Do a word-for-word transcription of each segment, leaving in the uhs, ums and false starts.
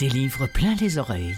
Des livres plein les oreilles.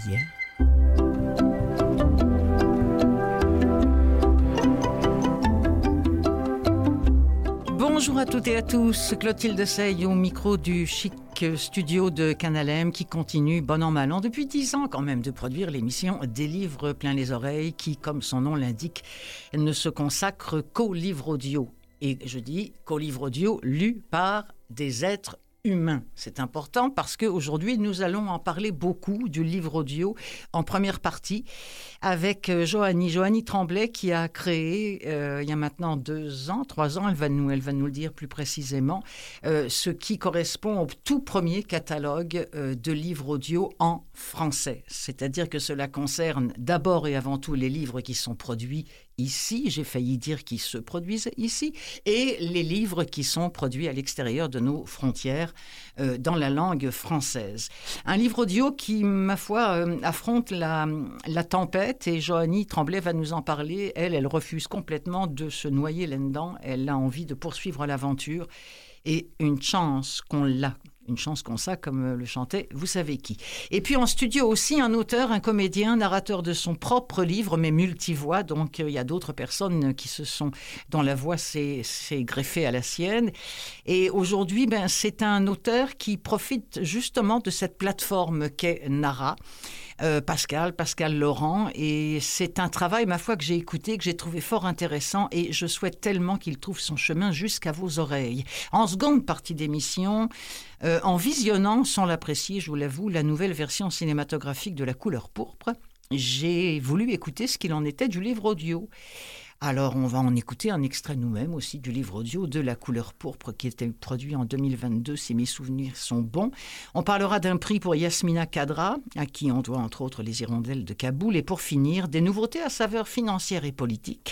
Bonjour à toutes et à tous, Clotilde Sey au micro du chic studio de Canal M qui continue, bon an mal an, depuis dix ans quand même, de produire l'émission Des livres plein les oreilles qui, comme son nom l'indique, ne se consacre qu'aux livres audio. Et je dis qu'aux livres audio lus par des êtres humain. C'est important parce qu'aujourd'hui, nous allons en parler beaucoup du livre audio en première partie avec euh, Joanie, Joanie Tremblay qui a créé, euh, il y a maintenant deux ans, trois ans, elle va nous, elle va nous le dire plus précisément, euh, ce qui correspond au tout premier catalogue euh, de livres audio en français. C'est-à-dire que cela concerne d'abord et avant tout les livres qui sont produits ici, j'ai failli dire qui se produisent ici, et les livres qui sont produits à l'extérieur de nos frontières euh, dans la langue française. Un livre audio qui, ma foi, euh, affronte la, la tempête, et Joanie Tremblay va nous en parler. Elle, elle refuse complètement de se noyer là-dedans. Elle a envie de poursuivre l'aventure, et une chance qu'on l'a. Une chance qu'on sait, comme le chantait vous savez qui. Et puis en studio aussi, un auteur, un comédien, narrateur de son propre livre, mais multivoix. Donc il y a d'autres personnes qui se sont, dont la voix s'est, s'est greffée à la sienne. Et aujourd'hui, ben, c'est un auteur qui profite justement de cette plateforme qu'est Nara. Euh, Pascal, Pascal Laurent, et c'est un travail, ma foi, que j'ai écouté, que j'ai trouvé fort intéressant, et je souhaite tellement qu'il trouve son chemin jusqu'à vos oreilles. En seconde partie d'émission, euh, en visionnant, sans l'apprécier, je vous l'avoue, la nouvelle version cinématographique de La Couleur pourpre, j'ai voulu écouter ce qu'il en était du livre audio. Alors, on va en écouter un extrait nous-mêmes aussi du livre audio de La Couleur pourpre qui était produit en deux mille vingt-deux, si mes souvenirs sont bons. On parlera d'un prix pour Yasmina Khadra, à qui on doit entre autres les Hirondelles de Kaboul. Et pour finir, des nouveautés à saveur financière et politique,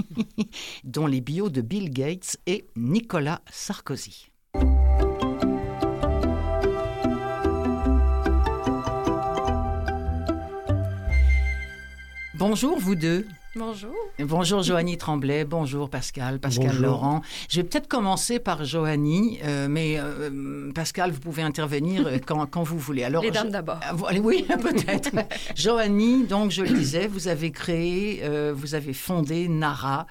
dont les bios de Bill Gates et Nicolas Sarkozy. Bonjour vous deux. Bonjour. Bonjour Joanie Tremblay, bonjour Pascal, Pascal bonjour. Laurent. Je vais peut-être commencer par Joanie, euh, mais euh, Pascal, vous pouvez intervenir quand, quand vous voulez. Alors, Les dames je, d'abord. Euh, oui, peut-être. Joanie, donc je le disais, vous avez créé, euh, vous avez fondé Nara.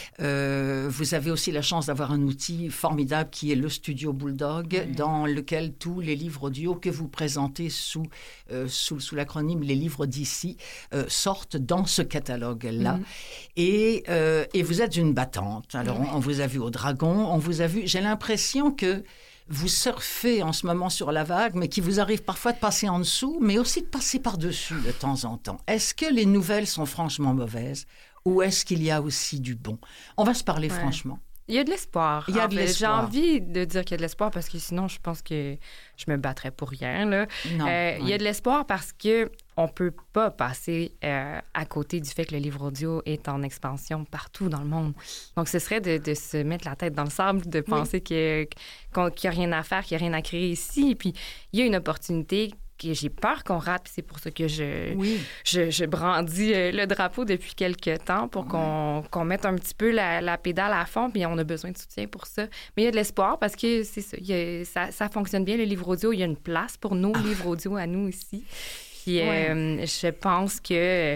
Euh, vous avez aussi la chance d'avoir un outil formidable qui est le Studio Bulldog, mmh. dans lequel tous les livres audio que vous présentez sous, euh, sous, sous l'acronyme Les livres d'ici euh, sortent dans ce catalogue-là. Mmh. Et, euh, et vous êtes une battante. Alors, oui. on, on vous a vu au Dragon, on vous a vu... J'ai l'impression que vous surfez en ce moment sur la vague, mais qu'il vous arrive parfois de passer en dessous, mais aussi de passer par-dessus de temps en temps. Est-ce que les nouvelles sont franchement mauvaises ou est-ce qu'il y a aussi du bon? On va se parler ouais. franchement. Il y a de l'espoir. Il y a de l'espoir. J'ai envie de dire qu'il y a de l'espoir parce que sinon, je pense que je me battrais pour rien. Là. Non, euh, oui. Il y a de l'espoir parce que on peut pas passer euh, à côté du fait que le livre audio est en expansion partout dans le monde. Donc, ce serait de, de se mettre la tête dans le sable, de penser oui. que, qu'il n'y a rien à faire, qu'il n'y a rien à créer ici. Et puis, il y a une opportunité que j'ai peur qu'on rate, puis c'est pour ça que je, oui. je, je brandis le drapeau depuis quelques temps pour oui. qu'on, qu'on mette un petit peu la, la pédale à fond, puis on a besoin de soutien pour ça. Mais il y a de l'espoir parce que c'est ça, il y a, ça, ça fonctionne bien, le livre audio. Il y a une place pour nos ah. livres audio à nous ici. Puis euh, ouais. je pense que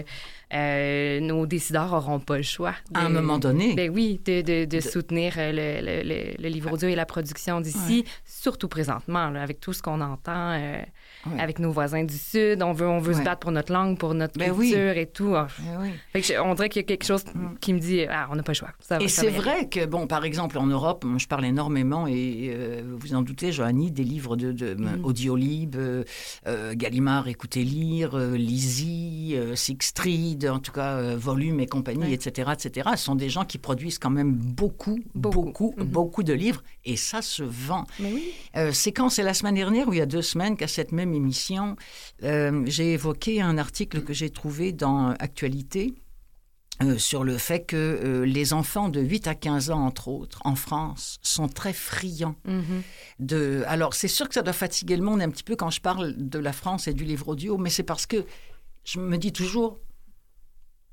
euh, nos décideurs n'auront pas le choix. De, à un moment donné. Ben oui, de, de, de, de... soutenir le, le, le, le livre audio et la production d'ici, ouais. surtout présentement, là, avec tout ce qu'on entend euh, ouais. avec nos voisins du Sud. On veut, on veut ouais. se battre pour notre langue, pour notre ben culture oui. et tout. Ben oui. Fait que je, on dirait qu'il y a quelque chose qui me dit, ah, on n'a pas le choix. Ça, et ça c'est vrai que, bon, par exemple, en Europe, je parle énormément, et euh, vous en doutez, Joanie, des livres de, de mm. Audiolib, euh, euh, Gallimard, Écoutez lire, euh, Lizzie, euh, Sixtreed, en tout cas, euh, Volume et compagnie, ouais. et cetera, et cetera. Ce sont des gens qui produisent quand même beaucoup, beaucoup, beaucoup, mm-hmm. beaucoup de livres, et ça se vend. Mais oui. Euh, c'est quand? C'est la semaine dernière ou il y a deux semaines qu'à cette même émission, euh, j'ai évoqué un article que j'ai trouvé dans Actualité, Euh, sur le fait que euh, les enfants de huit à quinze ans, entre autres, en France, sont très friands mm-hmm. de... Alors, c'est sûr que ça doit fatiguer le monde un petit peu quand je parle de la France et du livre audio, mais c'est parce que je me dis toujours,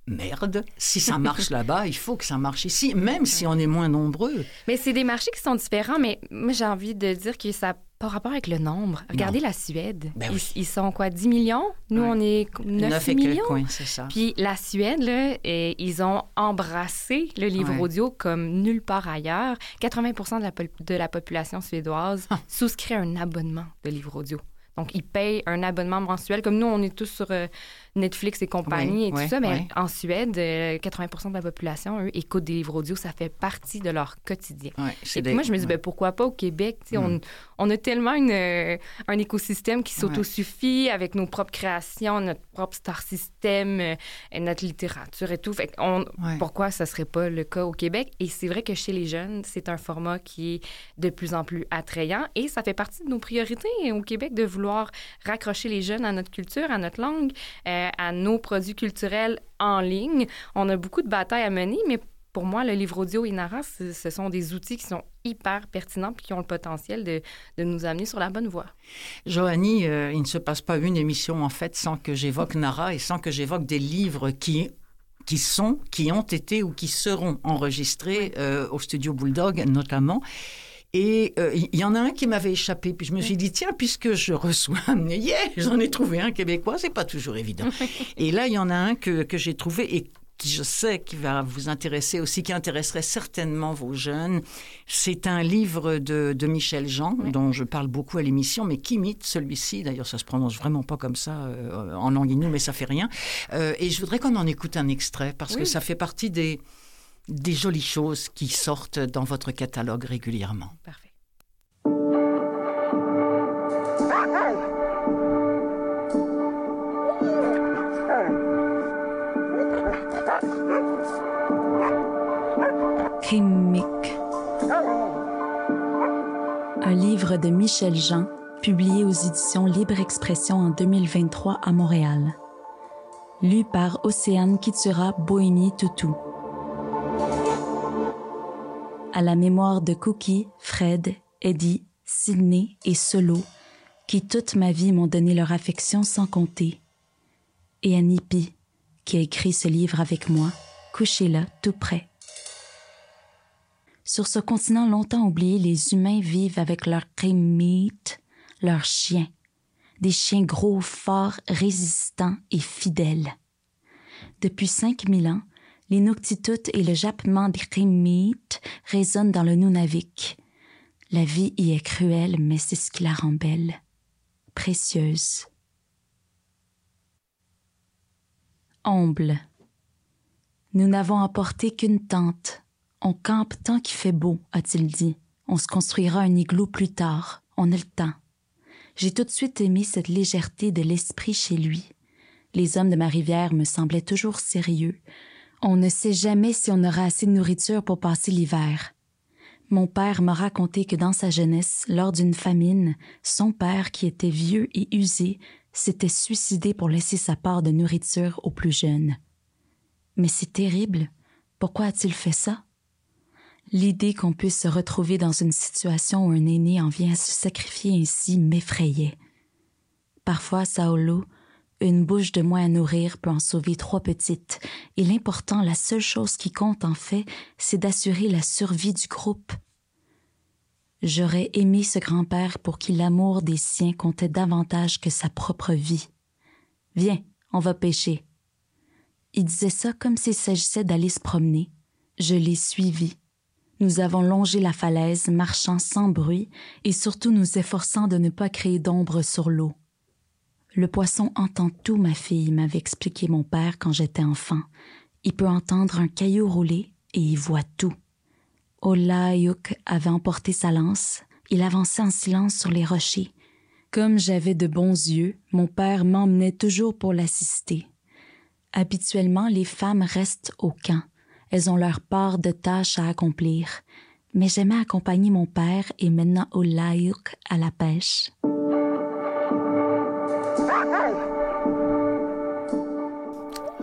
merde, si ça marche là-bas, il faut que ça marche ici, même si on est moins nombreux. Mais c'est des marchés qui sont différents, mais moi, j'ai envie de dire que ça n'a pas rapport avec le nombre. Regardez non. la Suède. Ben ils, oui. ils sont quoi, dix millions? Nous, ouais. on est neuf millions. Coins, c'est ça. Puis la Suède, là, et, ils ont embrassé le livre ouais. audio comme nulle part ailleurs. quatre-vingts pour cent de la, de la population suédoise ah. souscrit à un abonnement de livre audio. Donc, ils payent un abonnement mensuel. Comme nous, on est tous sur euh, Netflix et compagnie oui, et tout oui, ça. Mais oui. en Suède, euh, quatre-vingts pour cent de la population, eux, écoutent des livres audio. Ça fait partie de leur quotidien. Oui, et des... puis moi, je me dis, oui. ben, pourquoi pas au Québec? Mm. On, on a tellement une, euh, un écosystème qui s'autosuffit oui. avec nos propres créations, notre propre star system, euh, notre littérature et tout. Fait on, oui. Pourquoi ça serait pas le cas au Québec? Et c'est vrai que chez les jeunes, c'est un format qui est de plus en plus attrayant. Et ça fait partie de nos priorités au Québec de vouloir vouloir raccrocher les jeunes à notre culture, à notre langue, euh, à nos produits culturels en ligne. On a beaucoup de batailles à mener, mais pour moi, le livre audio et Nara, ce, ce sont des outils qui sont hyper pertinents et qui ont le potentiel de, de nous amener sur la bonne voie. Joanie, euh, il ne se passe pas une émission, en fait, sans que j'évoque Nara et sans que j'évoque des livres qui... qui sont, qui ont été ou qui seront enregistrés euh, au studio Bulldog, notamment. Et il euh, y en a un qui m'avait échappé. Puis je me suis dit, tiens, puisque je reçois... Yeah, j'en ai trouvé un québécois, c'est pas toujours évident. Et là, il y en a un que, que j'ai trouvé et qui, je sais, qui va vous intéresser aussi, qui intéresserait certainement vos jeunes. C'est un livre de, de Michel Jean, oui. dont je parle beaucoup à l'émission, mais qui imite celui-ci. D'ailleurs, ça se prononce vraiment pas comme ça euh, en langue inoue, mais ça fait rien. Euh, et je voudrais qu'on en écoute un extrait, parce oui. que ça fait partie des... des jolies choses qui sortent dans votre catalogue régulièrement. Parfait. Crimique. Un livre de Michel Jean, publié aux éditions Libre Expression en deux mille vingt-trois à Montréal. Lu par Océane Kitsura Bohémie-Toutou. À la mémoire de Cookie, Fred, Eddie, Sydney et Solo, qui toute ma vie m'ont donné leur affection sans compter. Et à Nipi, qui a écrit ce livre avec moi, couché là, tout près. Sur ce continent longtemps oublié, les humains vivent avec leurs crémites, leurs chiens. Des chiens gros, forts, résistants et fidèles. Depuis cinq mille ans, les Nuktitut et le jappement des crémites résonnent dans le Nunavik. La vie y est cruelle, mais c'est ce qui la rend belle, précieuse. Omble. Nous n'avons emporté qu'une tente. On campe tant qu'il fait beau, a-t-il dit. On se construira un igloo plus tard. On a le temps. J'ai tout de suite aimé cette légèreté de l'esprit chez lui. Les hommes de ma rivière me semblaient toujours sérieux. On ne sait jamais si on aura assez de nourriture pour passer l'hiver. Mon père m'a raconté que dans sa jeunesse, lors d'une famine, son père, qui était vieux et usé, s'était suicidé pour laisser sa part de nourriture aux plus jeunes. Mais c'est terrible. Pourquoi a-t-il fait ça? L'idée qu'on puisse se retrouver dans une situation où un aîné en vient à se sacrifier ainsi m'effrayait. Parfois, Saolo, une bouche de moins à nourrir peut en sauver trois petites, et l'important, la seule chose qui compte en fait, c'est d'assurer la survie du groupe. J'aurais aimé ce grand-père pour qui l'amour des siens comptait davantage que sa propre vie. « Viens, on va pêcher. » Il disait ça comme s'il s'agissait d'aller se promener. Je l'ai suivi. Nous avons longé la falaise, marchant sans bruit et surtout nous efforçant de ne pas créer d'ombre sur l'eau. Le poisson entend tout, ma fille, m'avait expliqué mon père quand j'étais enfant. Il peut entendre un caillou rouler et il voit tout. Olaïouk avait emporté sa lance. Il avançait en silence sur les rochers. Comme j'avais de bons yeux, mon père m'emmenait toujours pour l'assister. Habituellement, les femmes restent au camp. Elles ont leur part de tâches à accomplir. Mais j'aimais accompagner mon père et maintenant Olaïouk à la pêche.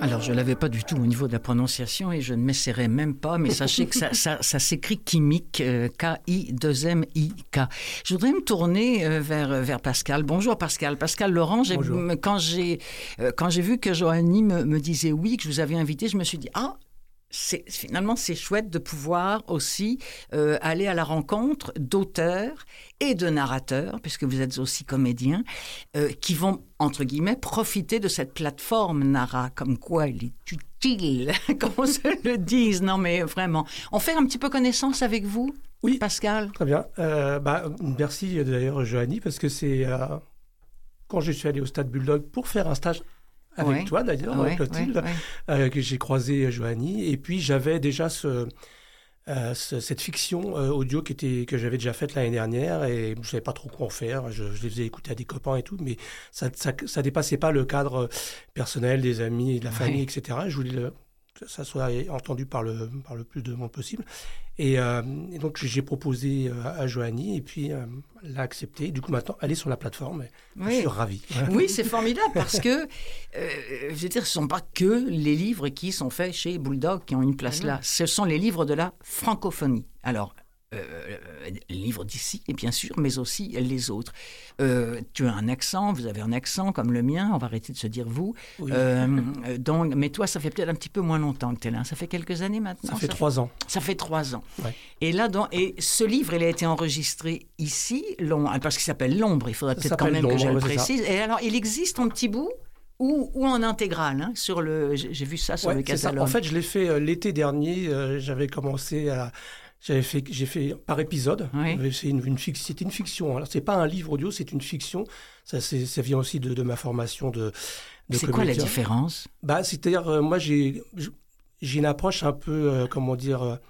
Alors, je ne l'avais pas du tout au niveau de la prononciation et je ne m'essaierai même pas, mais sachez que ça, ça, ça s'écrit Kimic, euh, K I deux M I K. Je voudrais me tourner euh, vers, vers Pascal. Bonjour Pascal. Pascal Laurent, j'ai, quand, j'ai, euh, quand j'ai vu que Joanie me, me disait oui, que je vous avais invité, je me suis dit, ah, c'est, finalement, c'est chouette de pouvoir aussi euh, aller à la rencontre d'auteurs et de narrateurs, puisque vous êtes aussi comédien, euh, qui vont, entre guillemets, profiter de cette plateforme Nara, comme quoi il est utile, qu'on se le dise. Non, mais vraiment. On fait un petit peu connaissance avec vous, oui, Pascal? Très bien. Euh, bah, merci d'ailleurs, Joanie, parce que c'est euh, quand je suis allé au Stade Bulldog pour faire un stage avec ouais. toi d'ailleurs, ouais, Clotilde, ouais, ouais. Euh, que j'ai croisé Joanie. Et puis j'avais déjà ce, euh, ce, cette fiction euh, audio qui était, que j'avais déjà faite l'année dernière et je ne savais pas trop quoi en faire. Je, je les faisais écouter à des copains et tout, mais ça ne dépassait pas le cadre personnel des amis, de la famille, ouais. et cetera. Je voulais le, que ça soit entendu par le, par le plus de monde possible. Et, euh, et donc, j'ai proposé euh, à Joanie et puis euh, elle l'a accepté. Du coup, maintenant, elle est sur la plateforme. Oui. Je suis ravi. Oui, c'est formidable parce que, euh, je veux dire, ce ne sont pas que les livres qui sont faits chez Bulldog qui ont une place mmh. là. Ce sont les livres de la francophonie. Alors, euh, les livres d'ici, et bien sûr, mais aussi les autres. Euh, tu as un accent, vous avez un accent comme le mien, on va arrêter de se dire vous. Oui. Euh, donc, mais toi, ça fait peut-être un petit peu moins longtemps que tu es là. Ça fait quelques années maintenant? Ça fait ça trois fait... ans. Ça fait trois ans. Ouais. Et là, donc, et ce livre, il a été enregistré ici, parce qu'il s'appelle L'Ombre. Il faudrait peut-être quand même que je le précise. Et alors, il existe en petit bout ou, ou en intégrale, hein, sur le... J'ai vu ça sur ouais, le catalogue. En fait, je l'ai fait euh, l'été dernier. Euh, j'avais commencé à... J'avais fait, j'ai fait par épisode. Oui. J'avais fait une, une, c'était une fiction. Alors, c'est pas un livre audio, c'est une fiction. Ça, c'est, ça vient aussi de, de ma formation de, de c'est comédien. Quoi la différence? Bah, c'est-à-dire, euh, moi, j'ai, j'ai une approche un peu, euh, comment dire, euh,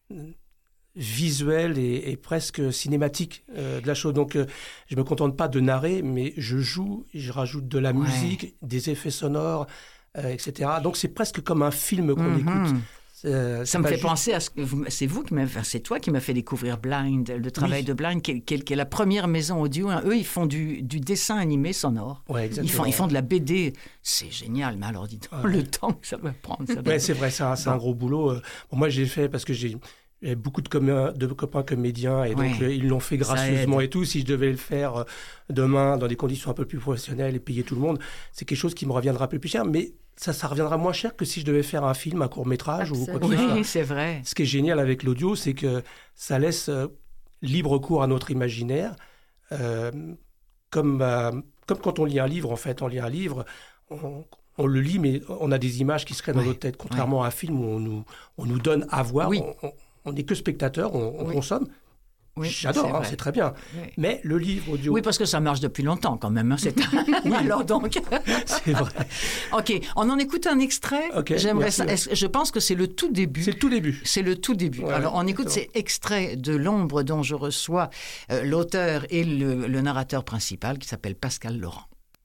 visuelle et, et presque cinématique euh, de la chose. Donc, euh, je me contente pas de narrer, mais je joue, je rajoute de la ouais. musique, des effets sonores, euh, et cetera. Donc, c'est presque comme un film qu'on mm-hmm. écoute. Euh, ça me fait juste... penser à ce que vous, c'est vous qui m'avez, enfin, c'est toi qui m'as fait découvrir Blind, le travail oui. de Blind, qui est, qui, est, qui est la première maison audio. Hein. Eux, ils font du, du dessin animé sonore. Ouais, ils font, ils font de la B D. C'est génial, mais alors dis donc ouais. le temps que ça va prendre. Ça ouais, c'est vrai, c'est un, c'est un gros boulot. Bon, moi, j'ai fait parce que j'ai Il y avait beaucoup de, com- de copains comédiens et donc ouais, euh, ils l'ont fait gracieusement et tout. Si je devais le faire euh, demain dans des conditions un peu plus professionnelles et payer tout le monde, c'est quelque chose qui me reviendra un peu plus cher. Mais ça, ça reviendra moins cher que si je devais faire un film, un court-métrage ou quoi que ce soit. Oui, c'est vrai. Ce qui est génial avec l'audio, c'est que ça laisse euh, libre cours à notre imaginaire. Euh, comme, euh, comme quand on lit un livre, en fait. On lit un livre... On, On le lit, mais on a des images qui se créent dans ouais, notre tête. Contrairement ouais. à un film où on nous, on nous donne à voir, oui. on n'est que spectateur, on, on oui. consomme. Oui, J'adore, c'est, hein, c'est très bien. Oui. Mais le livre audio... Oui, parce que ça marche depuis longtemps quand même. Hein, c'est oui. Alors donc... c'est vrai. OK, on en écoute un extrait. Okay, J'aimerais ça. Je pense que c'est le tout début. C'est le tout début. C'est le tout début. Ouais, Alors, on écoute ces extraits de L'Ombre dont je reçois euh, l'auteur et le, le narrateur principal qui s'appelle Pascal Laurent.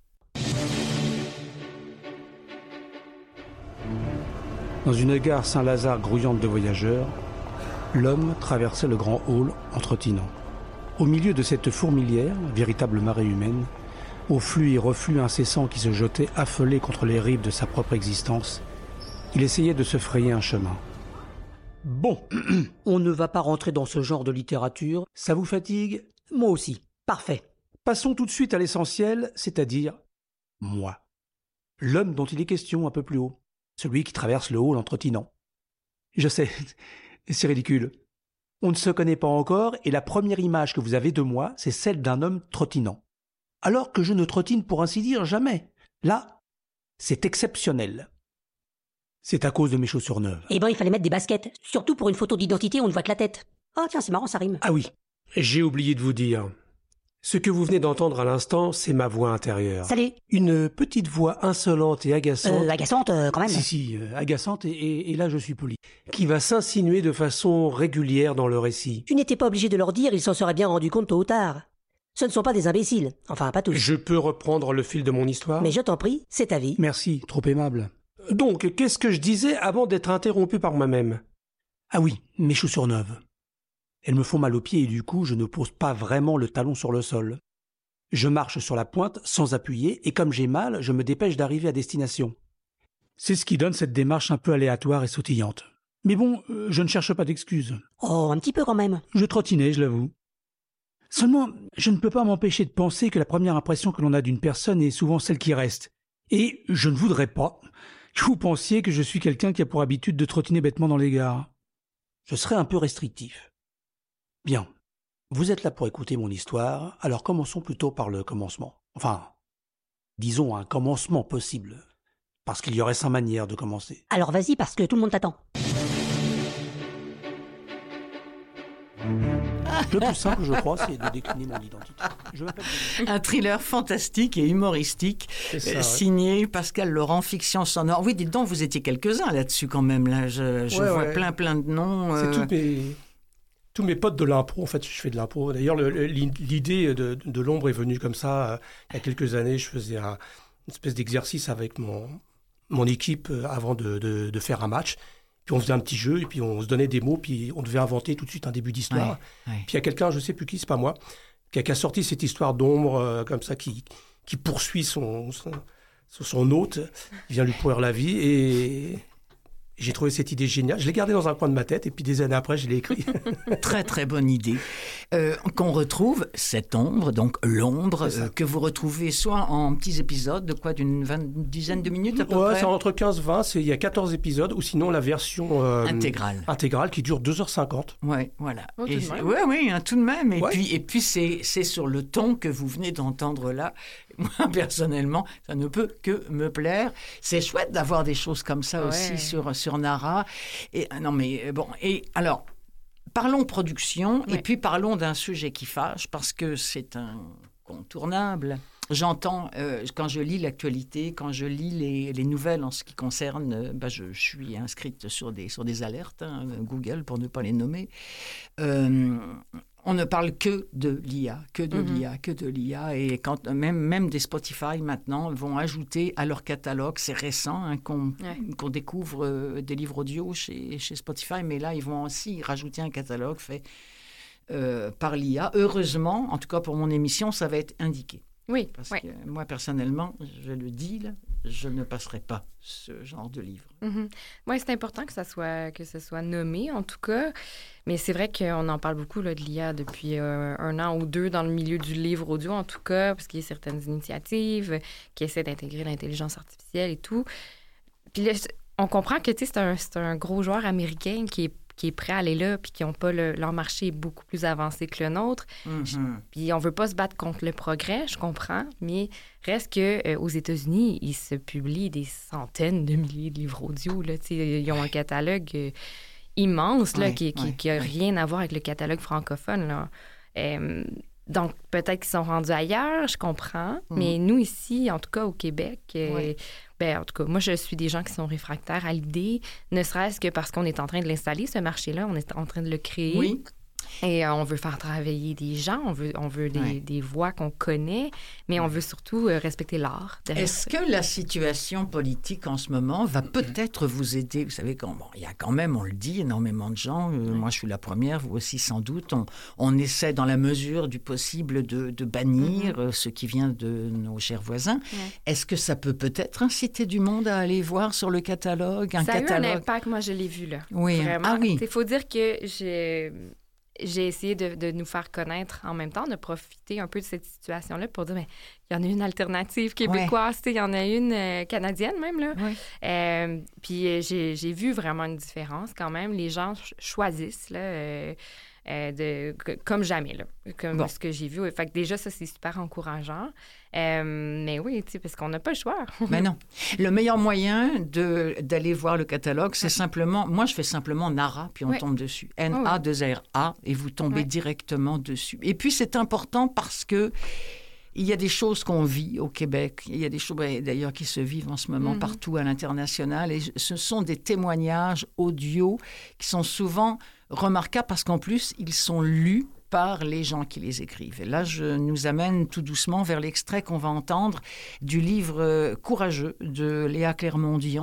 Dans une gare Saint-Lazare grouillante de voyageurs, l'homme traversait le grand hall en trottinant. Au milieu de cette fourmilière, véritable marée humaine, aux flux et reflux incessants qui se jetaient affolés contre les rives de sa propre existence, il essayait de se frayer un chemin. Bon, on ne va pas rentrer dans ce genre de littérature. Ça vous fatigue ? Moi aussi. Parfait. Passons tout de suite à l'essentiel, c'est-à-dire moi. L'homme dont il est question un peu plus haut. Celui qui traverse le hall en trottinant. Je sais, c'est ridicule. On ne se connaît pas encore et la première image que vous avez de moi, c'est celle d'un homme trottinant. Alors que je ne trottine pour ainsi dire jamais. Là, c'est exceptionnel. C'est à cause de mes chaussures neuves. Eh ben, il fallait mettre des baskets. Surtout pour une photo d'identité, on ne voit que la tête. Oh tiens, c'est marrant, ça rime. Ah oui, j'ai oublié de vous dire. Ce que vous venez d'entendre à l'instant, c'est ma voix intérieure. Salut. Une petite voix insolente et agaçante. Euh, agaçante, euh, quand même. Si, si, euh, agaçante, et, et, et là je suis poli. Qui va s'insinuer de façon régulière dans le récit. Tu n'étais pas obligé de leur dire, ils s'en seraient bien rendus compte tôt ou tard. Ce ne sont pas des imbéciles. Enfin, pas tous. Je peux reprendre le fil de mon histoire ? Mais je t'en prie, c'est ta vie. Merci, trop aimable. Donc, qu'est-ce que je disais avant d'être interrompu par moi-même ? Ah oui, mes chaussures neuves. Elles me font mal aux pieds et du coup, je ne pose pas vraiment le talon sur le sol. Je marche sur la pointe sans appuyer et comme j'ai mal, je me dépêche d'arriver à destination. C'est ce qui donne cette démarche un peu aléatoire et sautillante. Mais bon, euh, je ne cherche pas d'excuses. Oh, un petit peu quand même. Je trottinais, je l'avoue. Seulement, je ne peux pas m'empêcher de penser que la première impression que l'on a d'une personne est souvent celle qui reste. Et je ne voudrais pas que vous pensiez que je suis quelqu'un qui a pour habitude de trottiner bêtement dans les gares. Je serais un peu restrictif. Bien, vous êtes là pour écouter mon histoire, alors commençons plutôt par le commencement. Enfin, disons un commencement possible. Parce qu'il y aurait cinq manières de commencer. Alors vas-y, parce que tout le monde t'attend. Le plus simple, je crois, c'est de décliner mon identité. Je m'appelle... Un thriller fantastique et humoristique, ça, euh, ouais. signé Pascal Laurent, fiction sonore. Oui, dites donc, vous étiez quelques-uns là-dessus quand même. Là. Je, je Ouais, vois ouais. plein, plein de noms. C'est euh, tous mes, tous mes potes de l'impro. En fait, je fais de l'impro. D'ailleurs, le- le- l'idée de, de l'ombre est venue comme ça. euh, Il y a quelques années, je faisais un, une espèce d'exercice avec mon, mon équipe euh, avant de, de, de faire un match. Puis on faisait un petit jeu, et puis on se donnait des mots, puis on devait inventer tout de suite un début d'histoire. Ouais, ouais. Puis il y a quelqu'un, je ne sais plus qui, c'est pas moi, qui a, qui a sorti cette histoire d'ombre euh, comme ça, qui, qui poursuit son, son, son hôte, il vient lui pourrir la vie, et j'ai trouvé cette idée géniale. Je l'ai gardée dans un coin de ma tête, et puis des années après, je l'ai écrit. Très, très bonne idée. Euh, qu'on retrouve cette ombre, donc l'ombre, C'est ça. euh, que vous retrouvez soit en petits épisodes, de quoi, d'une vingt- une dizaine de minutes à peu Ouais, près c'est entre quinze et vingt, c'est- il y a quatorze épisodes, ou sinon la version euh, Intégrale. intégrale qui dure deux heures cinquante. Ouais, voilà. Oh, tout Et de c'est- même. ouais, oui, hein, tout de même. Et Ouais. puis, et puis c'est, c'est sur le ton que vous venez d'entendre là. Moi, personnellement, ça ne peut que me plaire. C'est chouette d'avoir des choses comme ça Ouais. aussi sur, sur Nara. Et, ah non, mais euh, bon. Et alors, parlons production, et Ouais. puis parlons d'un sujet qui fâche, parce que c'est incontournable. J'entends, euh, quand je lis l'actualité, quand je lis les, les nouvelles en ce qui concerne, euh, bah, je, je suis inscrite sur des, sur des alertes, hein, Google pour ne pas les nommer. Euh, on ne parle que de l'I A, que de Mhm. l'I A, que de l'I A. Et quand, même, même des Spotify maintenant vont ajouter à leur catalogue, c'est récent hein, qu'on, Ouais. qu'on découvre euh, des livres audio chez, chez Spotify, mais là, ils vont aussi rajouter un catalogue fait euh, par l'I A. Heureusement, en tout cas pour mon émission, ça va être indiqué. Oui, Parce oui. que moi, personnellement, je le dis, là, je ne passerai pas ce genre de livre. Mhm. Ouais, c'est important que ça soit que ce soit nommé, en tout cas. Mais c'est vrai qu'on en parle beaucoup là, de l'I A depuis euh, un an ou deux dans le milieu du livre audio, en tout cas, parce qu'il y a certaines initiatives qui essaient d'intégrer l'intelligence artificielle et tout. Puis là, on comprend que tu sais, c'est un, c'est un gros joueur américain qui est, qui est prêt à aller là, puis qui ont pas le, leur marché est beaucoup plus avancé que le nôtre. Mhm. Puis on veut pas se battre contre le progrès, je comprends, mais reste que euh, aux États-Unis, ils se publient des centaines de milliers de livres audio. Là, tu sais, ils ont un catalogue euh, immense là, Ouais, qui n'a ouais, ouais. rien à voir avec le catalogue francophone. Là. Euh, donc, peut-être qu'ils sont rendus ailleurs, je comprends. Mhm. Mais nous, ici, en tout cas au Québec, euh, Ouais. ben, en tout cas, moi, je suis des gens qui sont réfractaires à l'idée, ne serait-ce que parce qu'on est en train de l'installer, ce marché-là, on est en train de le créer. Oui. Et euh, on veut faire travailler des gens, on veut, on veut des, Ouais. des voix qu'on connaît, mais on veut surtout euh, respecter l'art. derrière Est-ce ça. que la situation politique en ce moment va peut-être vous aider? Vous savez, quand, bon, il y a quand même, on le dit, énormément de gens. euh, moi, je suis la première, vous aussi sans doute. On, on essaie, dans la mesure du possible, de, de bannir euh, ce qui vient de nos chers voisins. Ouais. Est-ce que ça peut peut-être inciter du monde à aller voir sur le catalogue, un Ça a eu un catalogue? impact, moi, je l'ai vu, là. Oui. Vraiment. Ah oui. Il faut dire que j'ai... J'ai essayé de, de nous faire connaître en même temps, de profiter un peu de cette situation-là pour dire, mais il y en a une alternative québécoise, tu sais, il y en a une euh, canadienne même, là. Oui. Euh, puis euh, j'ai, j'ai vu vraiment une différence quand même. Les gens ch- choisissent, là, euh, euh, de, que- comme jamais, là, comme Bon. ce que j'ai vu. Fait que déjà, ça, c'est super encourageant. Euh, mais oui, tu sais, parce qu'on n'a pas le choix. Mais non. Le meilleur moyen de, d'aller voir le catalogue, c'est simplement... Moi, je fais simplement Nara, puis on Ouais. tombe dessus. N A deux R A, et vous tombez Ouais. directement dessus. Et puis, c'est important parce que il y a des choses qu'on vit au Québec. Il y a des choses, ben, d'ailleurs, qui se vivent en ce moment Mhm. partout à l'international. Et ce sont des témoignages audio qui sont souvent remarquables parce qu'en plus, ils sont lus par les gens qui les écrivent. Et là, je nous amène tout doucement vers l'extrait qu'on va entendre du livre euh, Courageux de Léa Clermont-Dion,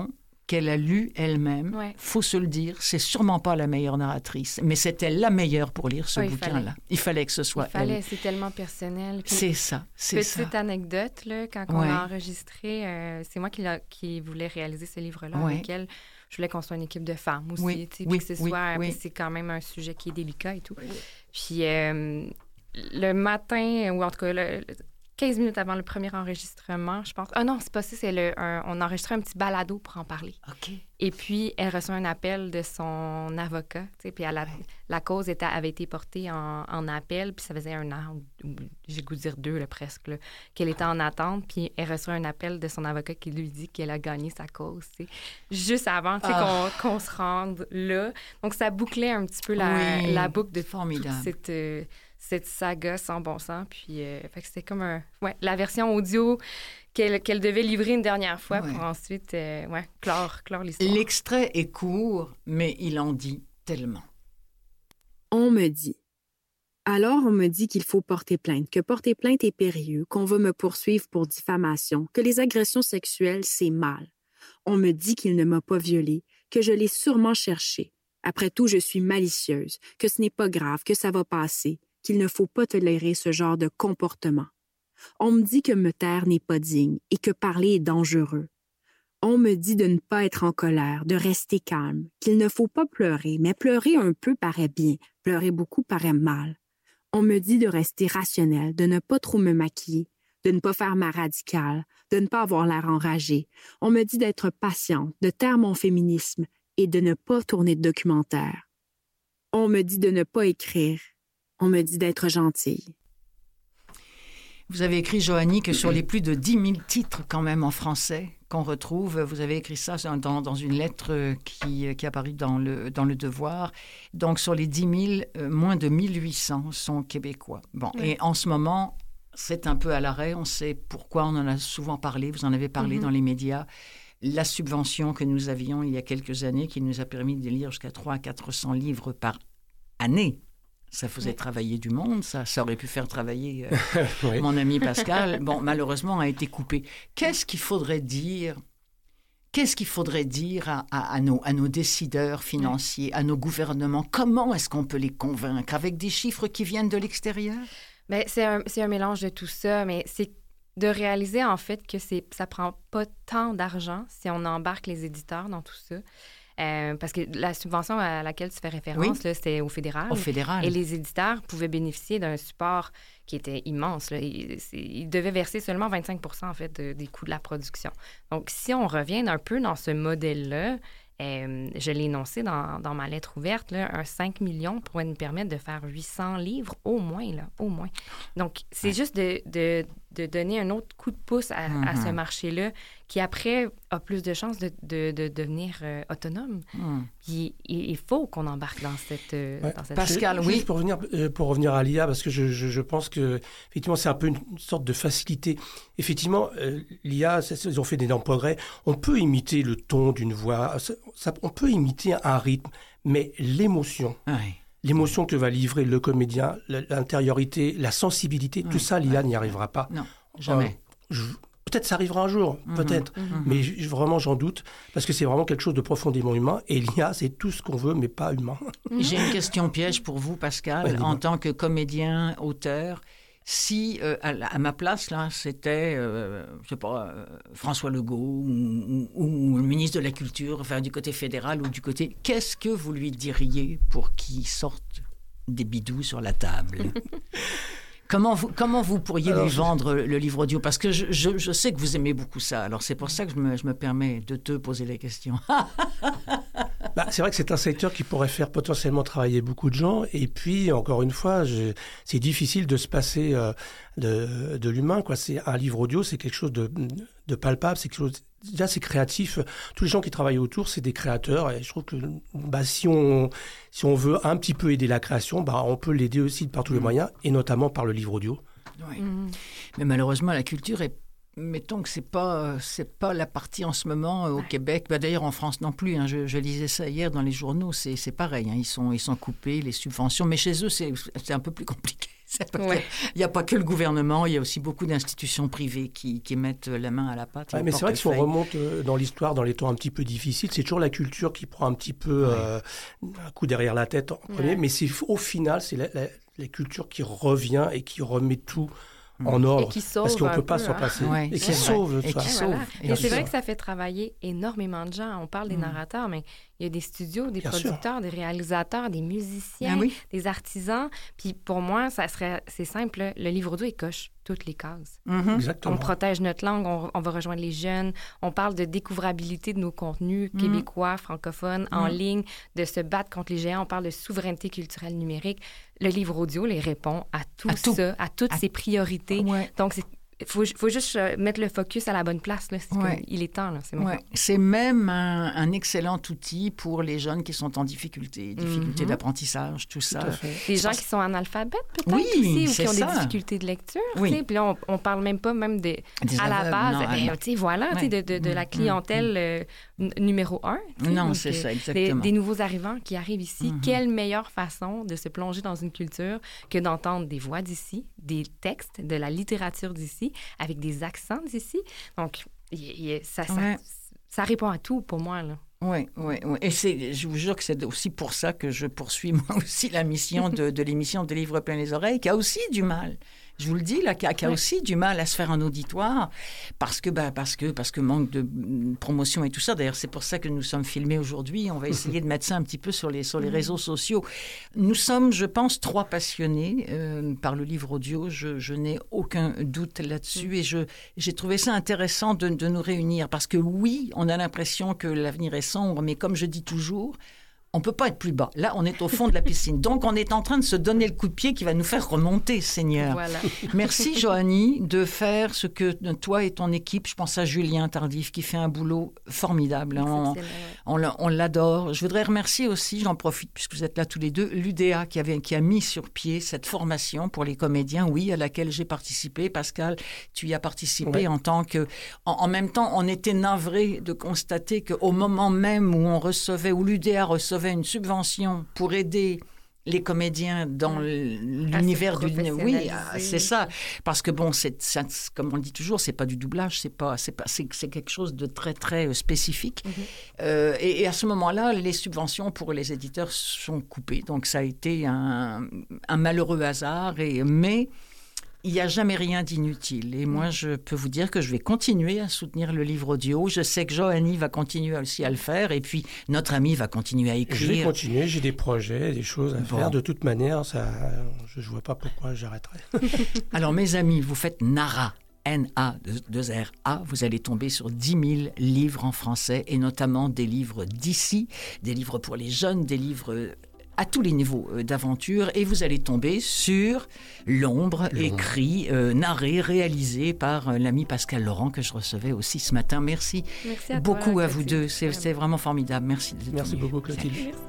qu'elle a lu elle-même. Ouais. Faut se le dire, c'est sûrement pas la meilleure narratrice, mais c'était la meilleure pour lire ce ouais, bouquin-là. Il fallait. il fallait que ce soit il fallait, elle. C'est tellement personnel. Puis, c'est ça, c'est petite ça. anecdote, là, quand ouais. on a enregistré, euh, c'est moi qui, qui voulais réaliser ce livre-là ouais. avec elle. Je voulais qu'on soit une équipe de femmes aussi, oui, tu sais, oui, puis que ce oui, soit, oui. puis c'est quand même un sujet qui est délicat et tout. Oui. Puis euh, le matin, ou en tout cas, le, quinze minutes avant le premier enregistrement, je pense. Ah non, c'est pas ça, c'est le, un, on enregistrait un petit balado pour en parler. OK. Et puis, elle reçoit un appel de son avocat, tu sais, puis elle a, ouais. la cause était, avait été portée en, en appel, puis ça faisait un an, ou, j'ai goût de dire deux, là, presque, là, qu'elle était en attente, puis elle reçoit un appel de son avocat qui lui dit qu'elle a gagné sa cause, tu sais, juste avant, tu sais, ah. qu'on, qu'on se rende là. Donc, ça bouclait un petit peu la, oui. la boucle de formidable. cette... Euh, cette saga sans bon sens. Puis, euh, fait que c'était comme un... Ouais, la version audio qu'elle, qu'elle devait livrer une dernière fois ouais. pour ensuite, euh, ouais, clore, clore l'histoire. L'extrait est court, mais il en dit tellement. On me dit. Alors, on me dit qu'il faut porter plainte, que porter plainte est périlleux, qu'on va me poursuivre pour diffamation, que les agressions sexuelles, c'est mal. On me dit qu'il ne m'a pas violée, que je l'ai sûrement cherché. Après tout, je suis malicieuse, que ce n'est pas grave, que ça va passer, qu'il ne faut pas tolérer ce genre de comportement. On me dit que me taire n'est pas digne et que parler est dangereux. On me dit de ne pas être en colère, de rester calme, qu'il ne faut pas pleurer, mais pleurer un peu paraît bien, pleurer beaucoup paraît mal. On me dit de rester rationnelle, de ne pas trop me maquiller, de ne pas faire ma radicale, de ne pas avoir l'air enragée. On me dit d'être patiente, de taire mon féminisme et de ne pas tourner de documentaire. On me dit de ne pas écrire. On me dit d'être gentille. Vous avez écrit, Joanie, que sur les plus de dix mille titres quand même en français qu'on retrouve, vous avez écrit ça dans, dans une lettre qui, qui apparaît dans le, dans le Devoir. Donc, sur les dix mille, euh, moins de mille huit cents sont québécois. Bon, oui. Et en ce moment, c'est un peu à l'arrêt. On sait pourquoi, on en a souvent parlé. Vous en avez parlé mm-hmm. dans les médias. La subvention que nous avions il y a quelques années, qui nous a permis de lire jusqu'à trois cents à quatre cents livres par année. Ça faisait oui. travailler du monde, ça. Ça aurait pu faire travailler euh, oui. mon ami Pascal. Bon, malheureusement, a été coupé. Qu'est-ce qu'il faudrait dire Qu'est-ce qu'il faudrait dire à, à, à, nos, à nos décideurs financiers, à nos gouvernements? Comment est-ce qu'on peut les convaincre? Avec des chiffres qui viennent de l'extérieur? Bien, c'est un, c'est un mélange de tout ça, mais c'est de réaliser, en fait, que c'est, ça prend pas tant d'argent si on embarque les éditeurs dans tout ça. Euh, parce que la subvention à laquelle tu fais référence, oui. là, c'était au fédéral. Au fédéral. Et les éditeurs pouvaient bénéficier d'un support qui était immense. Là. Ils, ils devaient verser seulement vingt-cinq pour cent en fait, de, des coûts de la production. Donc, si on revient un peu dans ce modèle-là, euh, je l'ai énoncé dans, dans ma lettre ouverte, là, un cinq millions pourrait nous permettre de faire huit cents livres, au moins, là, au moins. Donc, c'est ouais. juste de, de, de donner un autre coup de pouce à, mm-hmm. à ce marché-là qui, après, a plus de chances de, de, de devenir euh, autonome. Mm. Puis, il, il faut qu'on embarque dans cette... Euh, ouais. dans cette Pascal, chose. oui. Juste pour revenir, euh, pour revenir à l'I A, parce que je, je, je pense que, effectivement, c'est un peu une, une sorte de facilité. Effectivement, euh, l'I A, ils ont fait d'énormes progrès. On peut imiter le ton d'une voix, ça, ça, on peut imiter un rythme, mais l'émotion... Oui. L'émotion que va livrer le comédien, l'intériorité, la sensibilité, oui, tout ça, l'I A ouais. n'y arrivera pas. Non, jamais. Euh, je, peut-être ça arrivera un jour, mmh, peut-être. Mmh. Mais je, vraiment, j'en doute, parce que c'est vraiment quelque chose de profondément humain. Et l'I A, c'est tout ce qu'on veut, mais pas humain. J'ai une question piège pour vous, Pascal. Ouais, en tant que comédien, auteur, si euh, à, à ma place, là, c'était, euh, je sais pas, euh, François Legault ou, ou, ou le ministre de la Culture, enfin, du côté fédéral ou du côté... Qu'est-ce que vous lui diriez pour qu'il sorte des bidous sur la table? Comment vous, comment vous pourriez alors, lui vendre je... le livre audio? Parce que je, je, je sais que vous aimez beaucoup ça. Alors, c'est pour ça que je me, je me permets de te poser les questions. Bah, c'est vrai que c'est un secteur qui pourrait faire potentiellement travailler beaucoup de gens. Et puis, encore une fois, je, c'est difficile de se passer euh, de, de l'humain, quoi. C'est, un livre audio, c'est quelque chose de, de palpable. C'est quelque chose, déjà, c'est créatif. Tous les gens qui travaillent autour, c'est des créateurs. Et je trouve que bah, si, on, si on veut un petit peu aider la création, bah, on peut l'aider aussi par tous les moyens, et notamment par le livre audio. Oui. Mmh. Mais malheureusement, la culture est... Mettons que ce n'est pas, c'est pas la partie en ce moment euh, au Québec. Ben, d'ailleurs, en France non plus. Hein, je, je lisais ça hier dans les journaux. C'est, c'est pareil. Hein, ils, sont, ils sont coupés, les subventions. Mais chez eux, c'est, c'est un peu plus compliqué. Il ouais. n'y a, a pas que le gouvernement, il y a aussi beaucoup d'institutions privées qui, qui mettent la main à la pâte. Ouais, mais c'est vrai que si on remonte dans l'histoire, dans les temps un petit peu difficiles, c'est toujours la culture qui prend un petit peu ouais. euh, un coup derrière la tête en premier. Ouais. Mais c'est, au final, c'est la, la, la culture qui revient et qui remet tout en ordre, et qui sauve parce qu'on ne peut pas peu, s'en hein. passer. Ouais, et qui sauve. Et, qui sauve. Voilà. et, et c'est vrai que ça fait travailler énormément de gens. On parle des mmh. narrateurs, mais il y a des studios, des Bien producteurs, sûr. des réalisateurs, des musiciens, ah oui. des artisans. Puis pour moi, ça serait, c'est simple, le livre audio, il coche toutes les cases. Mm-hmm. Exactement. On protège notre langue, on, on va rejoindre les jeunes, on parle de découvrabilité de nos contenus mm-hmm. québécois, francophones, mm-hmm. en ligne, de se battre contre les géants, on parle de souveraineté culturelle numérique. Le livre audio les répond à tout à ça, tout. à toutes à... ces priorités. Ouais. Donc, c'est Il faut, faut juste mettre le focus à la bonne place. Là. C'est ouais. Il est temps. Là. C'est, ouais. c'est même un, un excellent outil pour les jeunes qui sont en difficulté, difficulté mm-hmm. d'apprentissage, tout ça. Tout les gens qui sont analphabètes, peut-être, oui, aussi, ou qui ont ça. des difficultés de lecture. Oui. Puis là, on ne parle même pas même des, des à aveugles, la base. Non, ben, non. Voilà, ouais. de, de, de la clientèle mm-hmm. euh, numéro un. Non, donc, c'est ça, exactement. Des, des nouveaux arrivants qui arrivent ici. Mm-hmm. Quelle meilleure façon de se plonger dans une culture que d'entendre des voix d'ici, des textes, de la littérature d'ici, avec des accents d'ici. Donc, y, y, ça, ça, ouais. ça répond à tout pour moi, là. Oui, oui, oui. Et c'est, je vous jure que c'est aussi pour ça que je poursuis moi aussi la mission de, de l'émission de Livres plein les oreilles, qui a aussi du mal. Je vous le dis, là, qui a, qui a ouais. aussi du mal à se faire un auditoire parce que, bah, parce que, parce que manque de promotion et tout ça. D'ailleurs, c'est pour ça que nous sommes filmés aujourd'hui. On va essayer de mettre ça un petit peu sur les, sur les réseaux sociaux. Nous sommes, je pense, trois passionnés euh, par le livre audio. Je, je n'ai aucun doute là-dessus et je, j'ai trouvé ça intéressant de, de nous réunir parce que oui, on a l'impression que l'avenir est sombre, mais comme je dis toujours, on ne peut pas être plus bas. Là, on est au fond de la piscine. Donc, on est en train de se donner le coup de pied qui va nous faire remonter, Seigneur. Voilà. Merci, Joanie, de faire ce que toi et ton équipe, je pense à Julien Tardif, qui fait un boulot formidable. On, on, on l'adore. Je voudrais remercier aussi, j'en profite puisque vous êtes là tous les deux, l'U D A qui, avait, qui a mis sur pied cette formation pour les comédiens, oui, à laquelle j'ai participé. Pascal, tu y as participé ouais. en tant que... En, en même temps, on était navrés de constater qu'au moment même où on recevait, où l'U D A recevait une subvention pour aider les comédiens dans l'univers du... Oui, c'est ça. Parce que, bon, c'est, c'est, comme on le dit toujours, c'est pas du doublage, c'est, pas, c'est, pas, c'est, c'est quelque chose de très, très spécifique. Mm-hmm. Euh, et, et à ce moment-là, les subventions pour les éditeurs sont coupées. Donc, ça a été un, un malheureux hasard. Et, mais... il n'y a jamais rien d'inutile. Et moi, je peux vous dire que je vais continuer à soutenir le livre audio. Je sais que Joanie va continuer aussi à le faire. Et puis, notre ami va continuer à écrire. Je vais continuer. J'ai des projets, des choses à bon. faire. De toute manière, ça, je ne vois pas pourquoi j'arrêterai. Alors, mes amis, vous faites Nara. N A deux R A, vous allez tomber sur dix mille livres en français, et notamment des livres d'ici, des livres pour les jeunes, des livres... à tous les niveaux euh, d'aventure, et vous allez tomber sur L'ombre, L'ombre. écrit, euh, narré, réalisé par euh, l'ami Pascal Laurent, que je recevais aussi ce matin. Merci, Merci à beaucoup toi, à vous deux. C'est, c'est vraiment formidable. Merci. De Merci venir. beaucoup, Clotilde. Merci.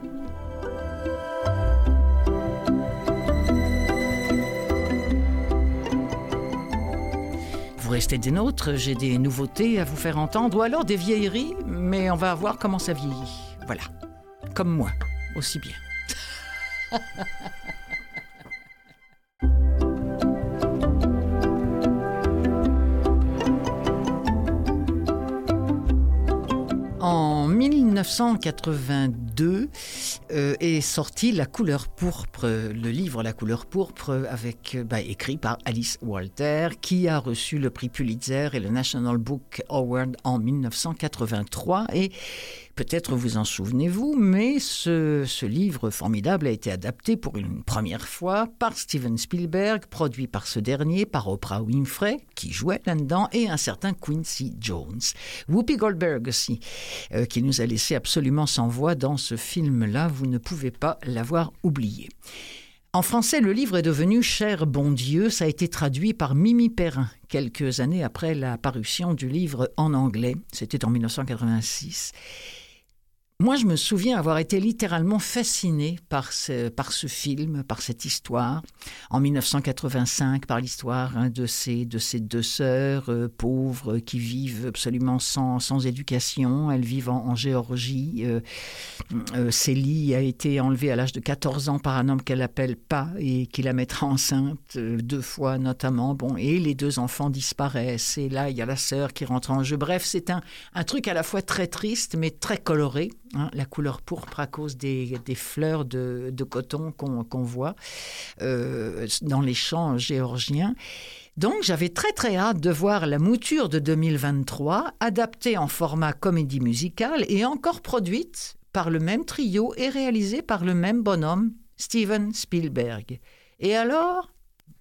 Vous restez des nôtres. J'ai des nouveautés à vous faire entendre, ou alors des vieilleries, mais on va voir comment ça vieillit. Voilà. Comme moi, aussi bien. En dix-neuf cent quatre-vingt-deux euh, est sorti La couleur pourpre, le livre La couleur pourpre, avec, bah, écrit par Alice Walter, qui a reçu le prix Pulitzer et le National Book Award en dix-neuf cent quatre-vingt-trois. Et peut-être vous en souvenez-vous, mais ce, ce livre formidable a été adapté pour une première fois par Steven Spielberg, produit par ce dernier, par Oprah Winfrey, qui jouait là-dedans, et un certain Quincy Jones. Whoopi Goldberg aussi, euh, qui nous a laissé absolument sans voix dans ce film-là. Vous ne pouvez pas l'avoir oublié. En français, le livre est devenu « Cher bon Dieu ». Ça a été traduit par Mimi Perrin, quelques années après la parution du livre en anglais. C'était en dix-neuf cent quatre-vingt-six. Moi, je me souviens avoir été littéralement fasciné par ce, par ce film, par cette histoire. En mille neuf cent quatre-vingt-cinq, par l'histoire hein, de, ces, de ces deux sœurs euh, pauvres qui vivent absolument sans, sans éducation. Elles vivent en, en Géorgie. Euh, euh, Célie a été enlevée à l'âge de quatorze ans par un homme qu'elle n'appelle pas et qui la mettra enceinte euh, deux fois notamment. Bon, et les deux enfants disparaissent. Et là, il y a la sœur qui rentre en jeu. Bref, c'est un, un truc à la fois très triste, mais très coloré. Hein, la couleur pourpre à cause des, des fleurs de, de coton qu'on, qu'on voit euh, dans les champs géorgiens. Donc, j'avais très, très hâte de voir la mouture de deux mille vingt-trois, adaptée en format comédie musicale et encore produite par le même trio et réalisée par le même bonhomme, Steven Spielberg. Et alors...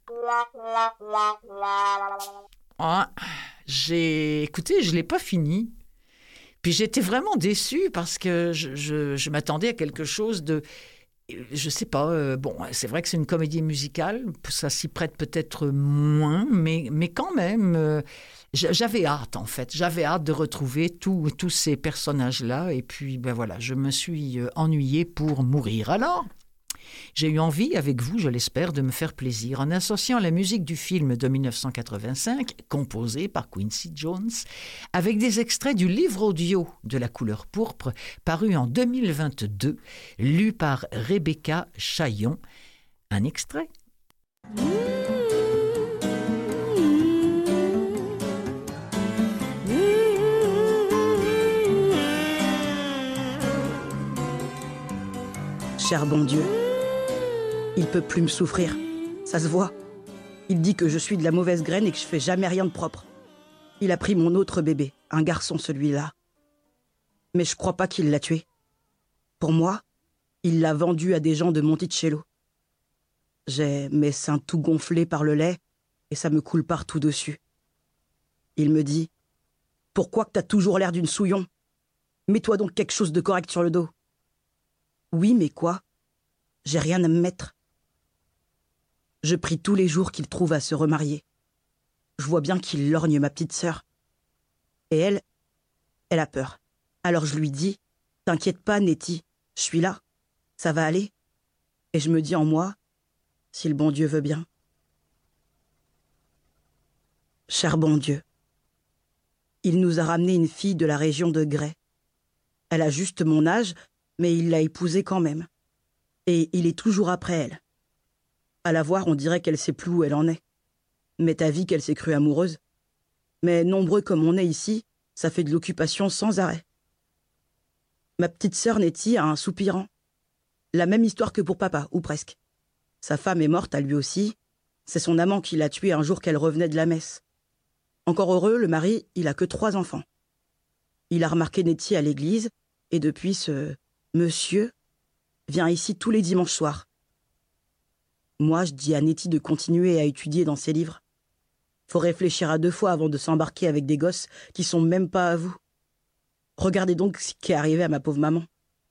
Ah, j'ai... Écoutez, je ne l'ai pas fini. Puis j'étais vraiment déçue parce que je, je, je m'attendais à quelque chose de... Je sais pas, euh, bon, c'est vrai que c'est une comédie musicale, ça s'y prête peut-être moins, mais, mais quand même, euh, j'avais hâte en fait, j'avais hâte de retrouver tous tous ces personnages-là, et puis ben voilà, je me suis ennuyée pour mourir. Alors, j'ai eu envie, avec vous, je l'espère, de me faire plaisir en associant la musique du film de mille neuf cent quatre-vingt-cinq, composée par Quincy Jones, avec des extraits du livre audio de La couleur pourpre, paru en deux mille vingt-deux, lu par Rebecca Chaillon. Un extrait. Cher bon Dieu, il peut plus me souffrir, ça se voit. Il dit que je suis de la mauvaise graine et que je fais jamais rien de propre. Il a pris mon autre bébé, un garçon celui-là. Mais je crois pas qu'il l'a tué. Pour moi, il l'a vendu à des gens de Monticello. J'ai mes seins tout gonflés par le lait et ça me coule partout dessus. Il me dit « Pourquoi que t'as toujours l'air d'une souillon ? Mets-toi donc quelque chose de correct sur le dos. » Oui, mais quoi ? J'ai rien à me mettre. Je prie tous les jours qu'il trouve à se remarier. Je vois bien qu'il lorgne ma petite sœur. Et elle, elle a peur. Alors je lui dis, « T'inquiète pas, Nettie, je suis là, ça va aller. » Et je me dis en moi, si le bon Dieu veut bien. Cher bon Dieu, il nous a ramené une fille de la région de Grès. Elle a juste mon âge, mais il l'a épousée quand même. Et il est toujours après elle. À la voir, on dirait qu'elle sait plus où elle en est. Mais t'as vu qu'elle s'est crue amoureuse. Mais nombreux comme on est ici, ça fait de l'occupation sans arrêt. Ma petite sœur Nettie a un soupirant. La même histoire que pour papa, ou presque. Sa femme est morte à lui aussi. C'est son amant qui l'a tuée un jour qu'elle revenait de la messe. Encore heureux, le mari, il a que trois enfants. Il a remarqué Nettie à l'église, et depuis ce monsieur vient ici tous les dimanches soirs. Moi, je dis à Nettie de continuer à étudier dans ses livres. Faut réfléchir à deux fois avant de s'embarquer avec des gosses qui sont même pas à vous. Regardez donc ce qui est arrivé à ma pauvre maman.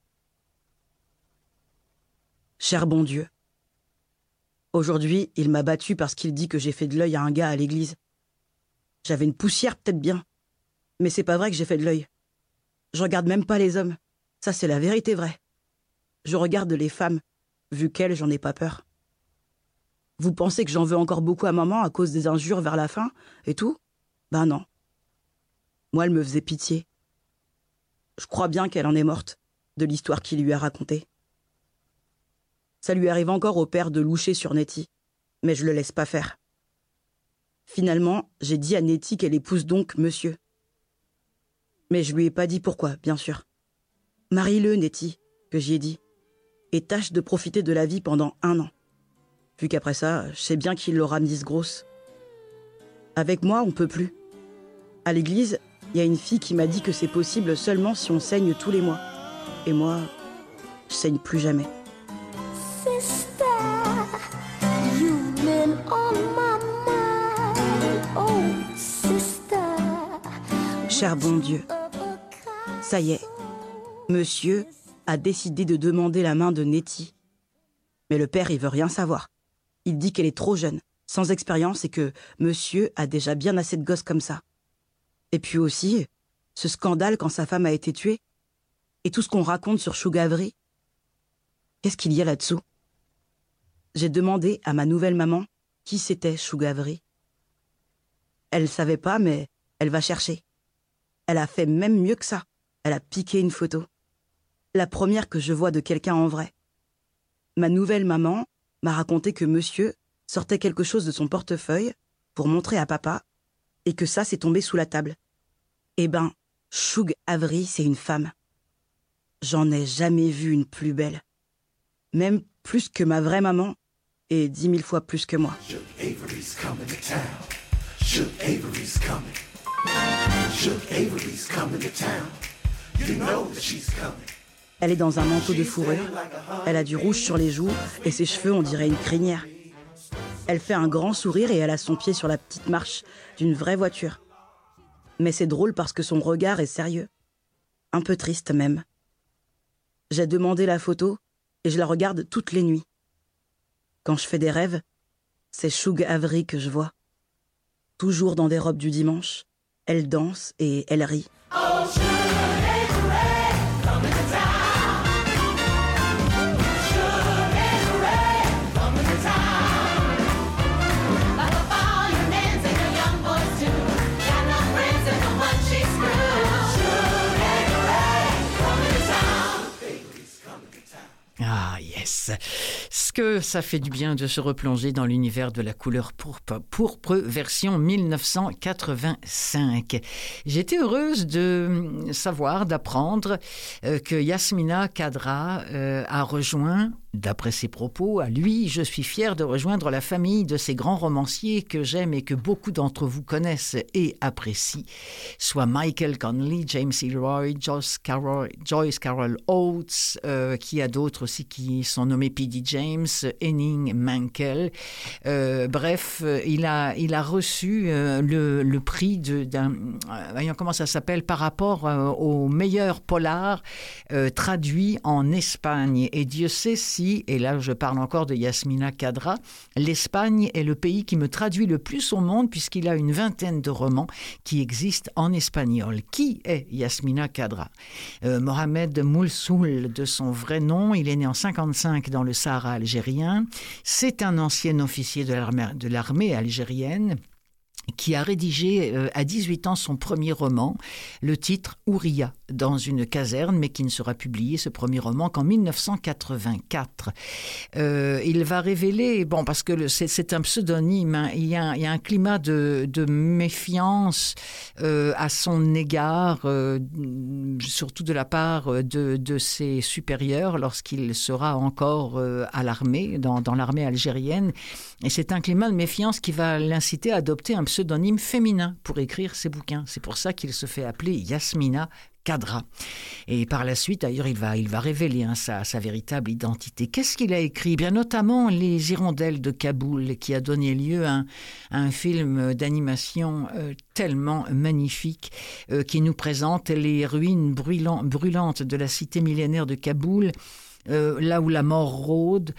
Cher bon Dieu, aujourd'hui, il m'a battu parce qu'il dit que j'ai fait de l'œil à un gars à l'église. J'avais une poussière peut-être bien, mais c'est pas vrai que j'ai fait de l'œil. Je regarde même pas les hommes. Ça, c'est la vérité vraie. Je regarde les femmes, vu qu'elles, j'en ai pas peur. Vous pensez que j'en veux encore beaucoup à maman à cause des injures vers la fin et tout ? Ben non. Moi, elle me faisait pitié. Je crois bien qu'elle en est morte, de l'histoire qu'il lui a racontée. Ça lui arrive encore au père de loucher sur Nettie, mais je le laisse pas faire. Finalement, j'ai dit à Nettie qu'elle épouse donc monsieur. Mais je lui ai pas dit pourquoi, bien sûr. Marie-le, Nettie, que j'y ai dit, et tâche de profiter de la vie pendant un an. Vu qu'après ça, je sais bien qu'il l'aura mise grosse. Avec moi, on peut plus. À l'église, il y a une fille qui m'a dit que c'est possible seulement si on saigne tous les mois. Et moi, je saigne plus jamais. Sister, you've been on my mind. Oh, sister. Cher bon Dieu, ça y est, monsieur a décidé de demander la main de Nettie. Mais le père, il veut rien savoir. Il dit qu'elle est trop jeune, sans expérience, et que monsieur a déjà bien assez de gosses comme ça. Et puis aussi, ce scandale quand sa femme a été tuée. et tout ce qu'on raconte sur Shug Avery. Qu'est-ce qu'il y a là-dessous? J'ai demandé à ma nouvelle maman qui c'était Shug Avery. Elle savait pas, mais elle va chercher. Elle a fait même mieux que ça. Elle a piqué une photo. La première que je vois de quelqu'un en vrai. Ma nouvelle maman m'a raconté que monsieur sortait quelque chose de son portefeuille pour montrer à papa et que ça s'est tombé sous la table. Eh ben, Shug Avery, c'est une femme. J'en ai jamais vu une plus belle. Même plus que ma vraie maman et dix mille fois plus que moi. Shug Avery's coming to town. Shug Avery's coming. Shug Avery's coming to town. You know that she's coming. Elle est dans un manteau de fourrure, elle a du rouge sur les joues et ses cheveux on dirait une crinière. Elle fait un grand sourire et elle a son pied sur la petite marche d'une vraie voiture. Mais c'est drôle parce que son regard est sérieux. Un peu triste même. J'ai demandé la photo et je la regarde toutes les nuits. Quand je fais des rêves, c'est Shug Avery que je vois. Toujours dans des robes du dimanche, elle danse et elle rit. Oh, Ah, yes. Ce que ça fait du bien de se replonger dans l'univers de la couleur pourpre, pourpre version mille neuf cent quatre-vingt-cinq. J'étais heureuse de savoir, d'apprendre euh, que Yasmina Khadra euh, a rejoint, d'après ses propos, à lui, je suis fière de rejoindre la famille de ces grands romanciers que j'aime et que beaucoup d'entre vous connaissent et apprécient, soit Michael Connelly, James Ellroy, Joyce Carol, Joyce Carol Oates, euh, qui a d'autres aussi qui sont nommés P D James, Henning Mankell. Euh, bref, il a, il a reçu euh, le, le prix de, d'un... Euh, voyons comment ça s'appelle, par rapport euh, au meilleur polar euh, traduit en Espagne. Et Dieu sait si, et là je parle encore de Yasmina Khadra, l'Espagne est le pays qui me traduit le plus au monde puisqu'il a une vingtaine de romans qui existent en espagnol. Qui est Yasmina Khadra? euh, Mohamed Moulsoul, de son vrai nom, il est né en cinquante-cinq dans le Sahara algérien. C'est un ancien officier de l'armée, de l'armée algérienne qui a rédigé euh, à dix-huit ans son premier roman, le titre Ouria, dans une caserne, mais qui ne sera publié, ce premier roman, qu'en mille neuf cent quatre-vingt-quatre. Euh, il va révéler, bon, parce que le, c'est, c'est un pseudonyme, hein, il, y a, il y a un climat de, de méfiance euh, à son égard, euh, surtout de la part de, de ses supérieurs, lorsqu'il sera encore euh, à l'armée, dans, dans l'armée algérienne. Et c'est un climat de méfiance qui va l'inciter à adopter un pseudonyme féminin pour écrire ses bouquins. C'est pour ça qu'il se fait appeler Yasmina Khadra. Et par la suite, d'ailleurs, il va, il va révéler hein, sa, sa véritable identité. Qu'est-ce qu'il a écrit? Bien notamment Les Hirondelles de Kaboul, qui a donné lieu à un, à un film d'animation euh, tellement magnifique, euh, qui nous présente les ruines brûlant, brûlantes de la cité millénaire de Kaboul, Euh, là où la mort rôde,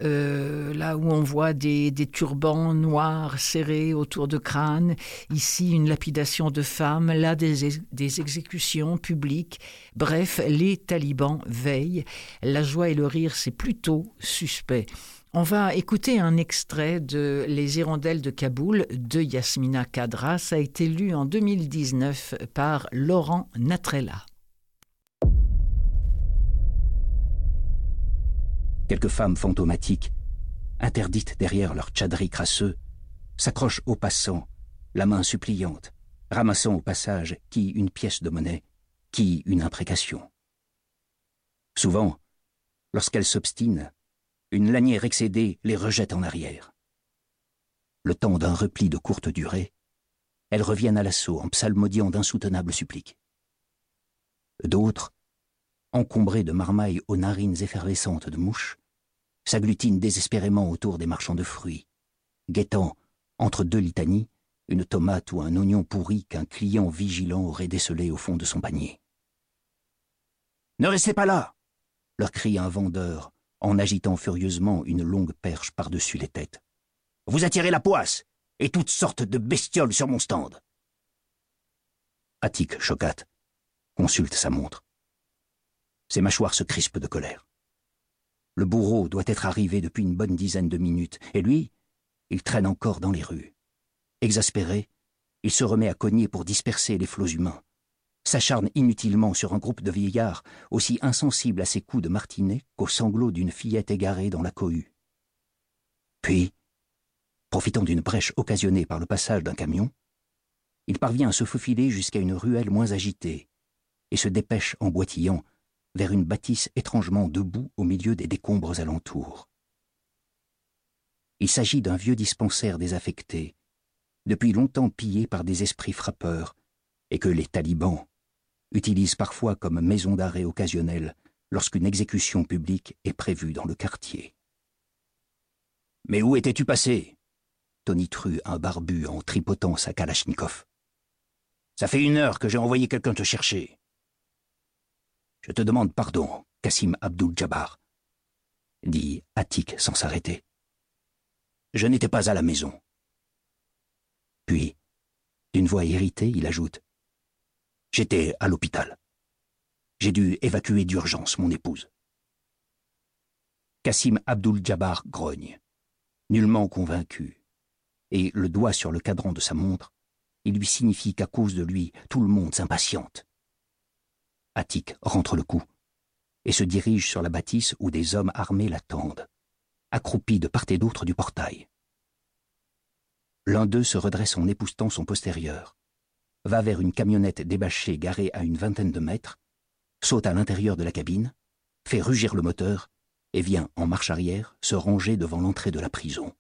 euh, là où on voit des, des turbans noirs serrés autour de crânes, ici une lapidation de femmes, là des, des exécutions publiques. Bref, les talibans veillent. La joie et le rire, c'est plutôt suspect. On va écouter un extrait de Les Hirondelles de Kaboul de Yasmina Khadra. Ça a été lu en deux mille dix-neuf par Laurent Natrella. Quelques femmes fantomatiques, interdites derrière leur tchadri crasseux, s'accrochent aux passants, la main suppliante, ramassant au passage qui une pièce de monnaie, qui une imprécation. Souvent, lorsqu'elles s'obstinent, une lanière excédée les rejette en arrière. Le temps d'un repli de courte durée, elles reviennent à l'assaut en psalmodiant d'insoutenables suppliques. D'autres, encombrées de marmailles aux narines effervescentes de mouches, s'agglutinent désespérément autour des marchands de fruits, guettant, entre deux litanies, une tomate ou un oignon pourri qu'un client vigilant aurait décelé au fond de son panier. « Ne restez pas là !» leur crie un vendeur, en agitant furieusement une longue perche par-dessus les têtes. « Vous attirez la poisse et toutes sortes de bestioles sur mon stand !» Attic Chocat consulte sa montre. Ses mâchoires se crispent de colère. Le bourreau doit être arrivé depuis une bonne dizaine de minutes, et lui, il traîne encore dans les rues. Exaspéré, il se remet à cogner pour disperser les flots humains, s'acharne inutilement sur un groupe de vieillards aussi insensibles à ses coups de martinet qu'aux sanglots d'une fillette égarée dans la cohue. Puis, profitant d'une brèche occasionnée par le passage d'un camion, il parvient à se faufiler jusqu'à une ruelle moins agitée et se dépêche en boitillant vers une bâtisse étrangement debout au milieu des décombres alentours. Il s'agit d'un vieux dispensaire désaffecté, depuis longtemps pillé par des esprits frappeurs, et que les talibans utilisent parfois comme maison d'arrêt occasionnelle lorsqu'une exécution publique est prévue dans le quartier. « Mais où étais-tu passé ?» tonitru un barbu en tripotant sa kalachnikov. « Ça fait une heure que j'ai envoyé quelqu'un te chercher. »« Je te demande pardon, Kassim Abdul-Jabbar, » dit Atik sans s'arrêter. « Je n'étais pas à la maison. » Puis, d'une voix irritée, il ajoute « J'étais à l'hôpital. J'ai dû évacuer d'urgence mon épouse. » Kassim Abdul-Jabbar grogne, nullement convaincu, et le doigt sur le cadran de sa montre, il lui signifie qu'à cause de lui, tout le monde s'impatiente. Atik rentre le coup et se dirige sur la bâtisse où des hommes armés l'attendent, accroupis de part et d'autre du portail. L'un d'eux se redresse en époussetant son postérieur, va vers une camionnette débâchée garée à une vingtaine de mètres, saute à l'intérieur de la cabine, fait rugir le moteur et vient, en marche arrière, se ranger devant l'entrée de la prison.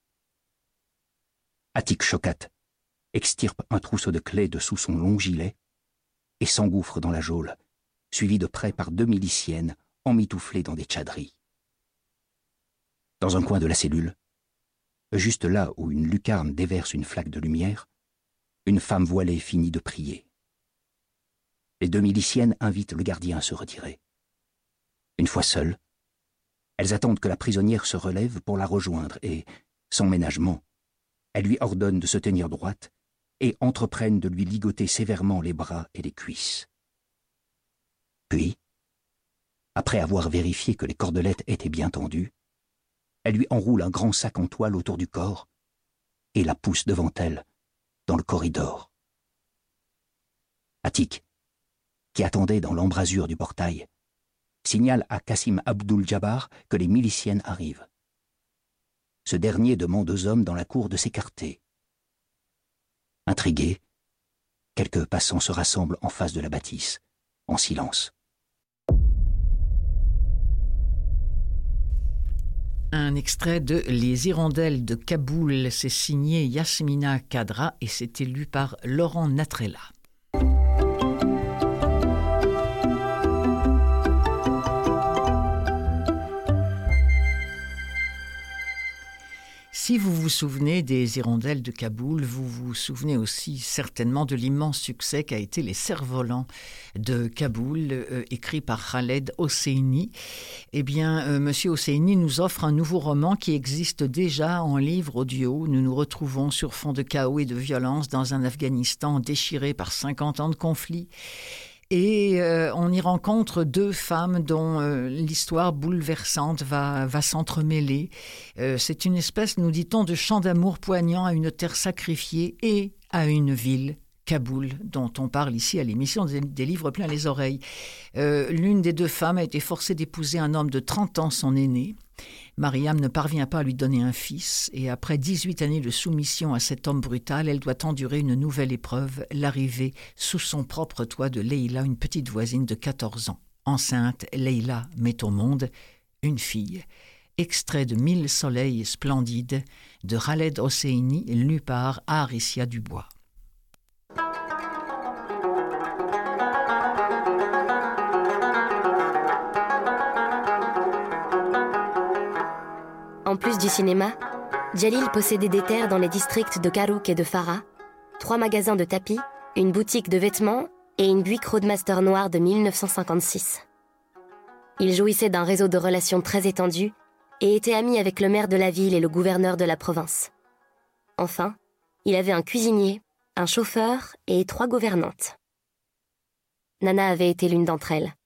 Atik Shokat extirpe un trousseau de clés de sous son long gilet et s'engouffre dans la geôle, suivi de près par deux miliciennes emmitouflées dans des tchadris. Dans un coin de la cellule, juste là où une lucarne déverse une flaque de lumière, une femme voilée finit de prier. Les deux miliciennes invitent le gardien à se retirer. Une fois seules, elles attendent que la prisonnière se relève pour la rejoindre et, sans ménagement, elles lui ordonnent de se tenir droite et entreprennent de lui ligoter sévèrement les bras et les cuisses. Puis, après avoir vérifié que les cordelettes étaient bien tendues, elle lui enroule un grand sac en toile autour du corps et la pousse devant elle, dans le corridor. Atik, qui attendait dans l'embrasure du portail, signale à Kassim Abdul-Jabbar que les miliciennes arrivent. Ce dernier demande aux hommes dans la cour de s'écarter. Intrigués, quelques passants se rassemblent en face de la bâtisse, en silence. Un extrait de Les Hirondelles de Kaboul, c'est signé Yasmina Kadra et c'était lu par Laurent Natrella. Si vous vous souvenez des Hirondelles de Kaboul, vous vous souvenez aussi certainement de l'immense succès qu'a été Les Cerfs-Volants de Kaboul, euh, écrit par Khaled Hosseini. Eh bien, euh, Monsieur Hosseini nous offre un nouveau roman qui existe déjà en livre audio. Nous nous retrouvons sur fond de chaos et de violence dans un Afghanistan déchiré par cinquante ans de conflit. Et euh, on y rencontre deux femmes dont euh, l'histoire bouleversante va, va s'entremêler. Euh, c'est une espèce, nous dit-on, de chant d'amour poignant à une terre sacrifiée et à une ville, Kaboul, dont on parle ici à l'émission des, des livres plein les oreilles. Euh, l'une des deux femmes a été forcée d'épouser un homme de trente ans, son aîné. Mariam ne parvient pas à lui donner un fils et après dix-huit années de soumission à cet homme brutal, elle doit endurer une nouvelle épreuve, l'arrivée sous son propre toit de Leïla, une petite voisine de quatorze ans. Enceinte, Leïla met au monde une fille. Extrait de Mille soleils splendides de Khaled Hosseini, lu par Aricia Dubois. En plus du cinéma, Jalil possédait des terres dans les districts de Karouk et de Farah, trois magasins de tapis, une boutique de vêtements et une Buick Roadmaster noire de mille neuf cent cinquante-six. Il jouissait d'un réseau de relations très étendu et était ami avec le maire de la ville et le gouverneur de la province. Enfin, il avait un cuisinier, un chauffeur et trois gouvernantes. Nana avait été l'une d'entre elles.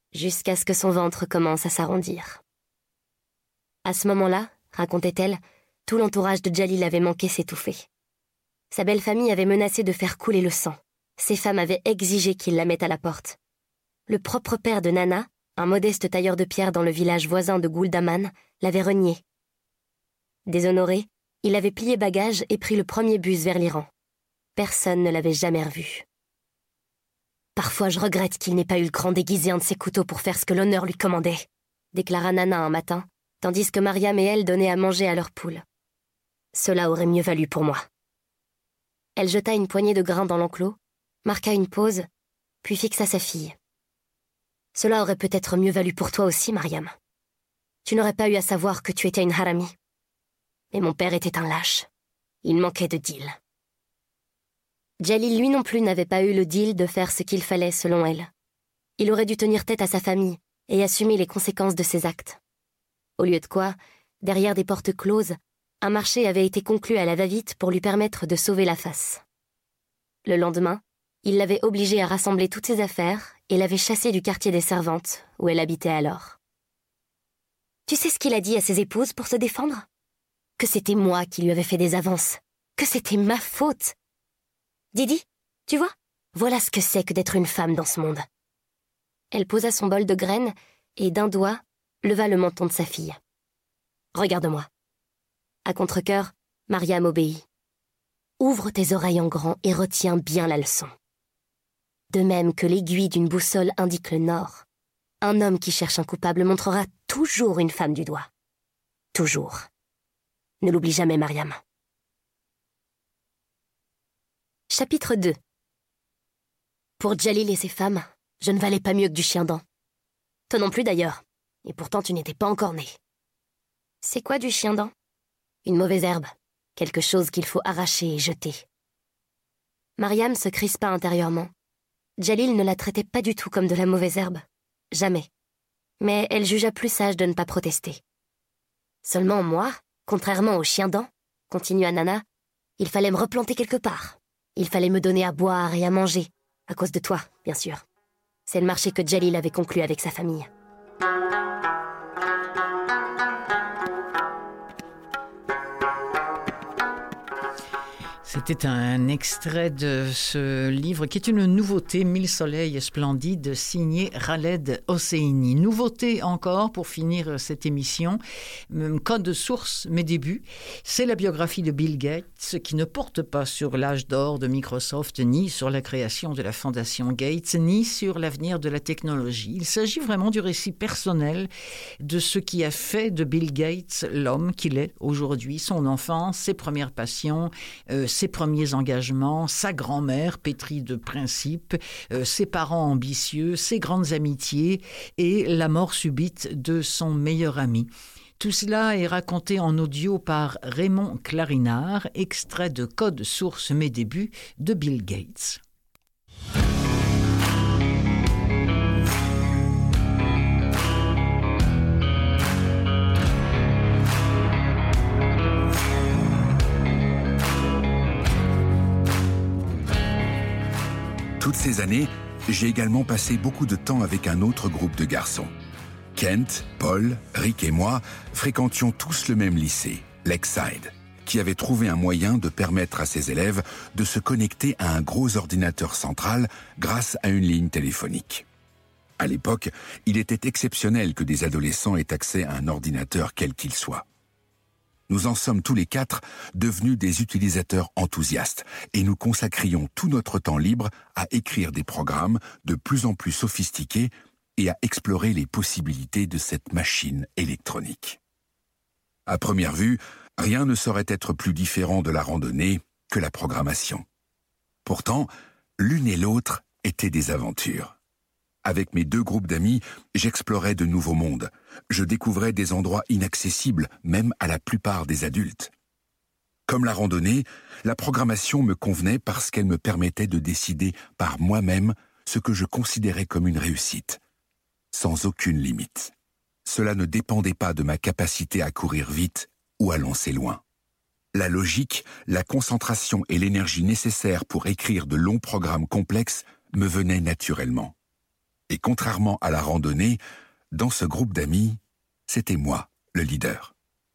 jusqu'à ce que son ventre commence à s'arrondir. À ce moment-là, racontait-elle, tout l'entourage de Djalil avait manqué s'étouffer. Sa belle famille avait menacé de faire couler le sang. Ses femmes avaient exigé qu'il la mette à la porte. Le propre père de Nana, un modeste tailleur de pierre dans le village voisin de Gouldaman, l'avait renié. Déshonoré, il avait plié bagages et pris le premier bus vers l'Iran. Personne ne l'avait jamais revu. « Parfois, je regrette qu'il n'ait pas eu le cran d'aiguiser un de ses couteaux pour faire ce que l'honneur lui commandait, » déclara Nana un matin, tandis que Mariam et elle donnaient à manger à leurs poules. « Cela aurait mieux valu pour moi. » Elle jeta une poignée de grains dans l'enclos, marqua une pause, puis fixa sa fille. « Cela aurait peut-être mieux valu pour toi aussi, Mariam. Tu n'aurais pas eu à savoir que tu étais une harami. Mais mon père était un lâche. Il manquait de deal. » Djalil, lui non plus, n'avait pas eu le deal de faire ce qu'il fallait selon elle. Il aurait dû tenir tête à sa famille et assumer les conséquences de ses actes. Au lieu de quoi, derrière des portes closes, un marché avait été conclu à la va-vite pour lui permettre de sauver la face. Le lendemain, il l'avait obligée à rassembler toutes ses affaires et l'avait chassée du quartier des servantes, où elle habitait alors. Tu sais ce qu'il a dit à ses épouses pour se défendre ? Que c'était moi qui lui avais fait des avances, que c'était ma faute. Didi, tu vois, voilà ce que c'est que d'être une femme dans ce monde. Elle posa son bol de graines et d'un doigt leva le menton de sa fille. Regarde-moi. À contre-cœur, Mariam obéit. Ouvre tes oreilles en grand et retiens bien la leçon. De même que l'aiguille d'une boussole indique le nord, un homme qui cherche un coupable montrera toujours une femme du doigt. Toujours. Ne l'oublie jamais, Mariam. Chapitre deux. Pour Djalil et ses femmes, je ne valais pas mieux que du chien-dent. Toi non plus d'ailleurs, et pourtant tu n'étais pas encore né. C'est quoi du chien-dent ? Une mauvaise herbe, quelque chose qu'il faut arracher et jeter. Mariam se crispa intérieurement. Djalil ne la traitait pas du tout comme de la mauvaise herbe. Jamais. Mais elle jugea plus sage de ne pas protester. Seulement moi, contrairement au chien-dent, continua Nana, il fallait me replanter quelque part. Il fallait me donner à boire et à manger, à cause de toi, bien sûr. C'est le marché que Djalil avait conclu avec sa famille. C'était un extrait de ce livre qui est une nouveauté, Mille soleils splendides, signé Khaled Hosseini. Nouveauté encore pour finir cette émission. Code source, mes débuts. C'est la biographie de Bill Gates qui ne porte pas sur l'âge d'or de Microsoft, ni sur la création de la fondation Gates, ni sur l'avenir de la technologie. Il s'agit vraiment du récit personnel de ce qui a fait de Bill Gates l'homme qu'il est aujourd'hui, son enfance, ses premières passions, euh, ses premiers engagements, sa grand-mère pétrie de principes, euh, ses parents ambitieux, ses grandes amitiés et la mort subite de son meilleur ami. Tout cela est raconté en audio par Raymond Clarinard, extrait de Code source Mes débuts de Bill Gates. Toutes ces années, j'ai également passé beaucoup de temps avec un autre groupe de garçons. Kent, Paul, Rick et moi fréquentions tous le même lycée, Lakeside, qui avait trouvé un moyen de permettre à ses élèves de se connecter à un gros ordinateur central grâce à une ligne téléphonique. À l'époque, il était exceptionnel que des adolescents aient accès à un ordinateur quel qu'il soit. Nous en sommes tous les quatre devenus des utilisateurs enthousiastes et nous consacrions tout notre temps libre à écrire des programmes de plus en plus sophistiqués et à explorer les possibilités de cette machine électronique. À première vue, rien ne saurait être plus différent de la randonnée que la programmation. Pourtant, l'une et l'autre étaient des aventures. Avec mes deux groupes d'amis, j'explorais de nouveaux mondes. Je découvrais des endroits inaccessibles, même à la plupart des adultes. Comme la randonnée, la programmation me convenait parce qu'elle me permettait de décider par moi-même ce que je considérais comme une réussite, sans aucune limite. Cela ne dépendait pas de ma capacité à courir vite ou à lancer loin. La logique, la concentration et l'énergie nécessaires pour écrire de longs programmes complexes me venaient naturellement. Et contrairement à la randonnée, dans ce groupe d'amis, c'était moi, le leader.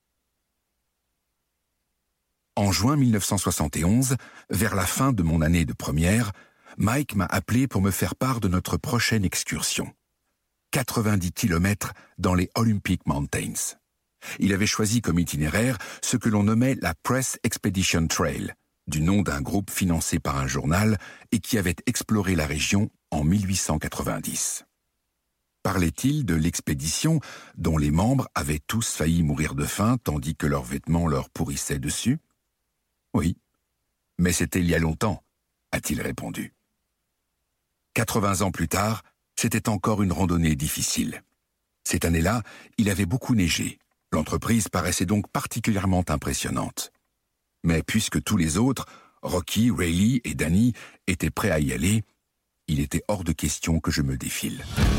En juin mille neuf cent soixante et onze, vers la fin de mon année de première, Mike m'a appelé pour me faire part de notre prochaine excursion. quatre-vingt-dix kilomètres dans les Olympic Mountains. Il avait choisi comme itinéraire ce que l'on nommait la Press Expedition Trail, du nom d'un groupe financé par un journal et qui avait exploré la région en mille huit cent quatre-vingt-dix. Parlait-il de l'expédition dont les membres avaient tous failli mourir de faim tandis que leurs vêtements leur pourrissaient dessus ? Oui, mais c'était il y a longtemps, a-t-il répondu. quatre-vingts ans plus tard, c'était encore une randonnée difficile. Cette année-là, il avait beaucoup neigé. L'entreprise paraissait donc particulièrement impressionnante. Mais puisque tous les autres, Rocky, Rayleigh et Danny, étaient prêts à y aller, il était hors de question que je me défile.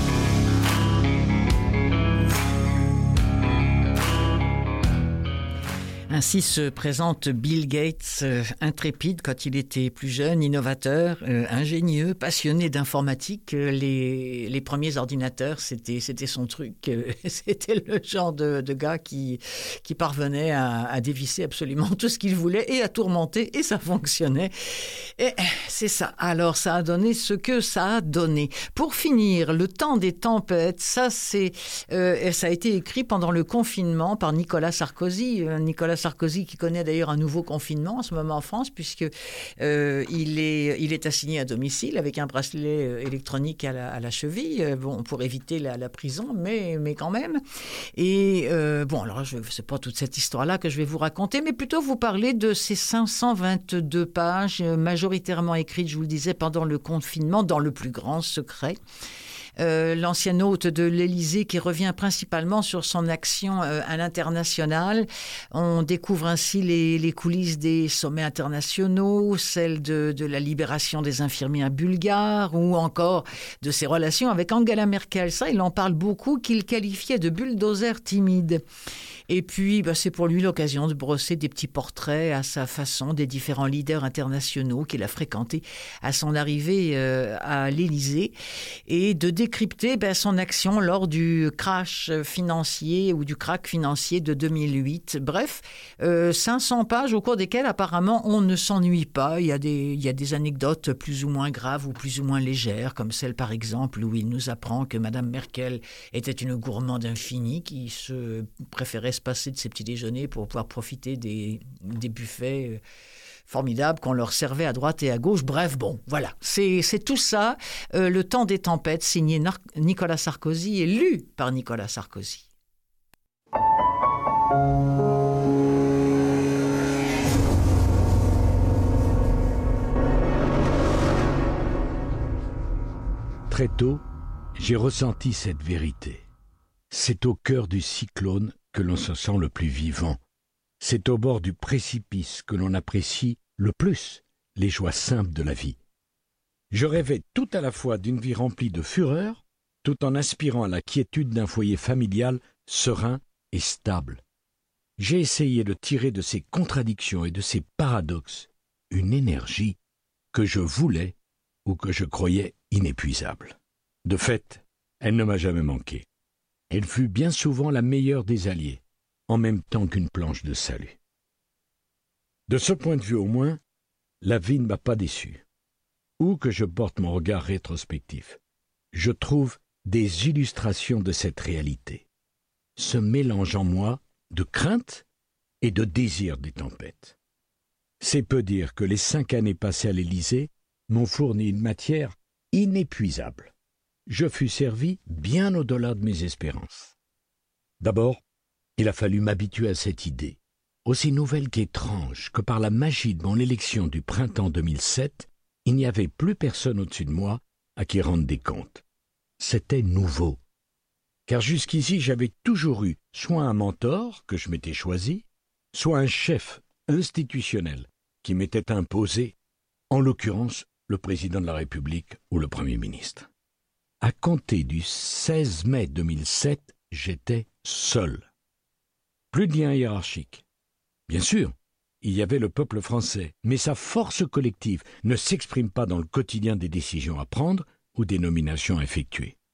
Ainsi se présente Bill Gates, euh, intrépide quand il était plus jeune, innovateur, euh, ingénieux, passionné d'informatique. Euh, les, les premiers ordinateurs, c'était, c'était son truc. Euh, c'était le genre de, de gars qui, qui parvenait à, à dévisser absolument tout ce qu'il voulait et à tourmenter, et ça fonctionnait. Et c'est ça. Alors, ça a donné ce que ça a donné. Pour finir, Le temps des tempêtes, ça, c'est, euh, ça a été écrit pendant le confinement par Nicolas Sarkozy. Euh, Nicolas Sarkozy qui connaît d'ailleurs un nouveau confinement en ce moment en France puisque euh, il est il est assigné à domicile avec un bracelet électronique à la, à la cheville, bon pour éviter la, la prison, mais mais quand même. Et euh, bon alors je c'est pas toute cette histoire là que je vais vous raconter, mais plutôt vous parler de ces cinq cent vingt-deux pages majoritairement écrites, je vous le disais, pendant le confinement dans le plus grand secret. Euh, l'ancien hôte de l'Élysée qui revient principalement sur son action euh, à l'international. On découvre ainsi les, les coulisses des sommets internationaux, celles de, de la libération des infirmières bulgares ou encore de ses relations avec Angela Merkel. Ça, il en parle beaucoup, qu'il qualifiait de bulldozer timide. Et puis, bah, c'est pour lui l'occasion de brosser des petits portraits à sa façon des différents leaders internationaux qu'il a fréquentés à son arrivée euh, à l'Élysée et de décrypter bah, son action lors du crash financier ou du krach financier de deux mille huit. Bref, euh, cinq cents pages au cours desquelles apparemment on ne s'ennuie pas. Il y a des, il y a des anecdotes plus ou moins graves ou plus ou moins légères, comme celle par exemple où il nous apprend que Madame Merkel était une gourmande infinie qui se préférait se passer de ses petits déjeuners pour pouvoir profiter des, des buffets formidables qu'on leur servait à droite et à gauche. Bref, bon, voilà, c'est, c'est tout ça. Euh, Le temps des tempêtes, signé Nar- Nicolas Sarkozy et lu par Nicolas Sarkozy. Très tôt, j'ai ressenti cette vérité. C'est au cœur du cyclone que l'on se sent le plus vivant. C'est au bord du précipice que l'on apprécie le plus les joies simples de la vie. Je rêvais tout à la fois d'une vie remplie de fureur, tout en aspirant à la quiétude d'un foyer familial serein et stable. J'ai essayé de tirer de ces contradictions et de ces paradoxes une énergie que je voulais ou que je croyais inépuisable. De fait, elle ne m'a jamais manqué. Elle fut bien souvent la meilleure des alliés, en même temps qu'une planche de salut. De ce point de vue au moins, la vie ne m'a pas déçu. Où que je porte mon regard rétrospectif, je trouve des illustrations de cette réalité, ce mélange en moi de crainte et de désir des tempêtes. C'est peu dire que les cinq années passées à l'Élysée m'ont fourni une matière inépuisable. Je fus servi bien au-delà de mes espérances. D'abord, il a fallu m'habituer à cette idée, aussi nouvelle qu'étrange, que par la magie de mon élection du printemps deux mille sept, il n'y avait plus personne au-dessus de moi à qui rendre des comptes. C'était nouveau. Car jusqu'ici, j'avais toujours eu soit un mentor que je m'étais choisi, soit un chef institutionnel qui m'était imposé, en l'occurrence le président de la République ou le Premier ministre. À compter du seize mai deux mille sept, j'étais seul. Plus de lien hiérarchique. Bien sûr, il y avait le peuple français, mais sa force collective ne s'exprime pas dans le quotidien des décisions à prendre ou des nominations à effectuer.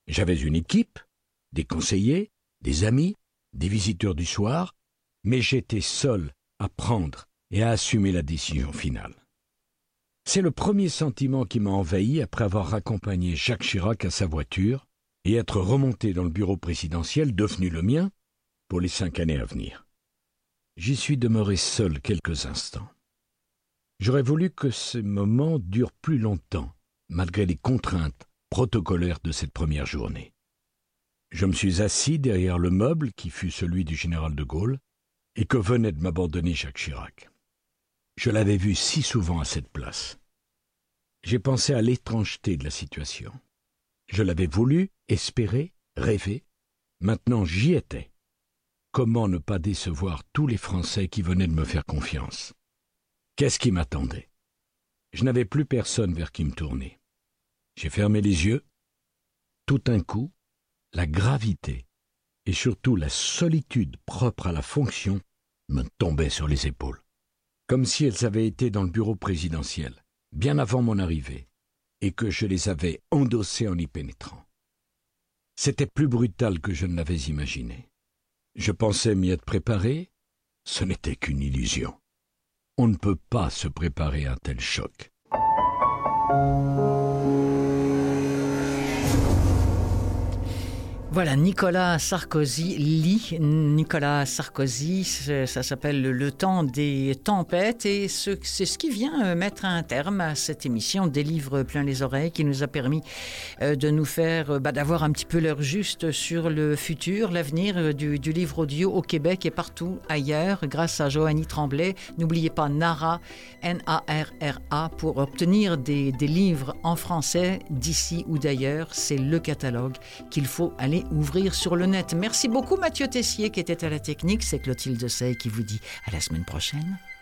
J'avais une équipe, des conseillers, des amis, des visiteurs du soir, mais j'étais seul à prendre et à assumer la décision finale. C'est le premier sentiment qui m'a envahi après avoir accompagné Jacques Chirac à sa voiture et être remonté dans le bureau présidentiel, devenu le mien, pour les cinq années à venir. J'y suis demeuré seul quelques instants. J'aurais voulu que ces moments durent plus longtemps, malgré les contraintes protocolaires de cette première journée. Je me suis assis derrière le meuble qui fut celui du général de Gaulle et que venait de m'abandonner Jacques Chirac. Je l'avais vu si souvent à cette place. J'ai pensé à l'étrangeté de la situation. Je l'avais voulu, espéré, rêvé. Maintenant, j'y étais. Comment ne pas décevoir tous les Français qui venaient de me faire confiance? Qu'est-ce qui m'attendait? Je n'avais plus personne vers qui me tourner. J'ai fermé les yeux. Tout d'un coup, la gravité et surtout la solitude propre à la fonction me tombaient sur les épaules, comme si elles avaient été dans le bureau présidentiel, bien avant mon arrivée, et que je les avais endossées en y pénétrant. C'était plus brutal que je ne l'avais imaginé. Je pensais m'y être préparé, ce n'était qu'une illusion. On ne peut pas se préparer à un tel choc. Voilà, Nicolas Sarkozy lit. Nicolas Sarkozy, ça s'appelle Le temps des tempêtes et ce, c'est ce qui vient mettre un terme à cette émission des livres plein les oreilles qui nous a permis de nous faire, bah, d'avoir un petit peu l'heure juste sur le futur, l'avenir du, du livre audio au Québec et partout ailleurs grâce à Joanie Tremblay. N'oubliez pas NARA, N A R R A pour obtenir des, des livres en français d'ici ou d'ailleurs. C'est le catalogue qu'il faut aller ouvrir sur le net. Merci beaucoup Mathieu Tessier qui était à la technique. C'est Clotilde Sey qui vous dit à la semaine prochaine.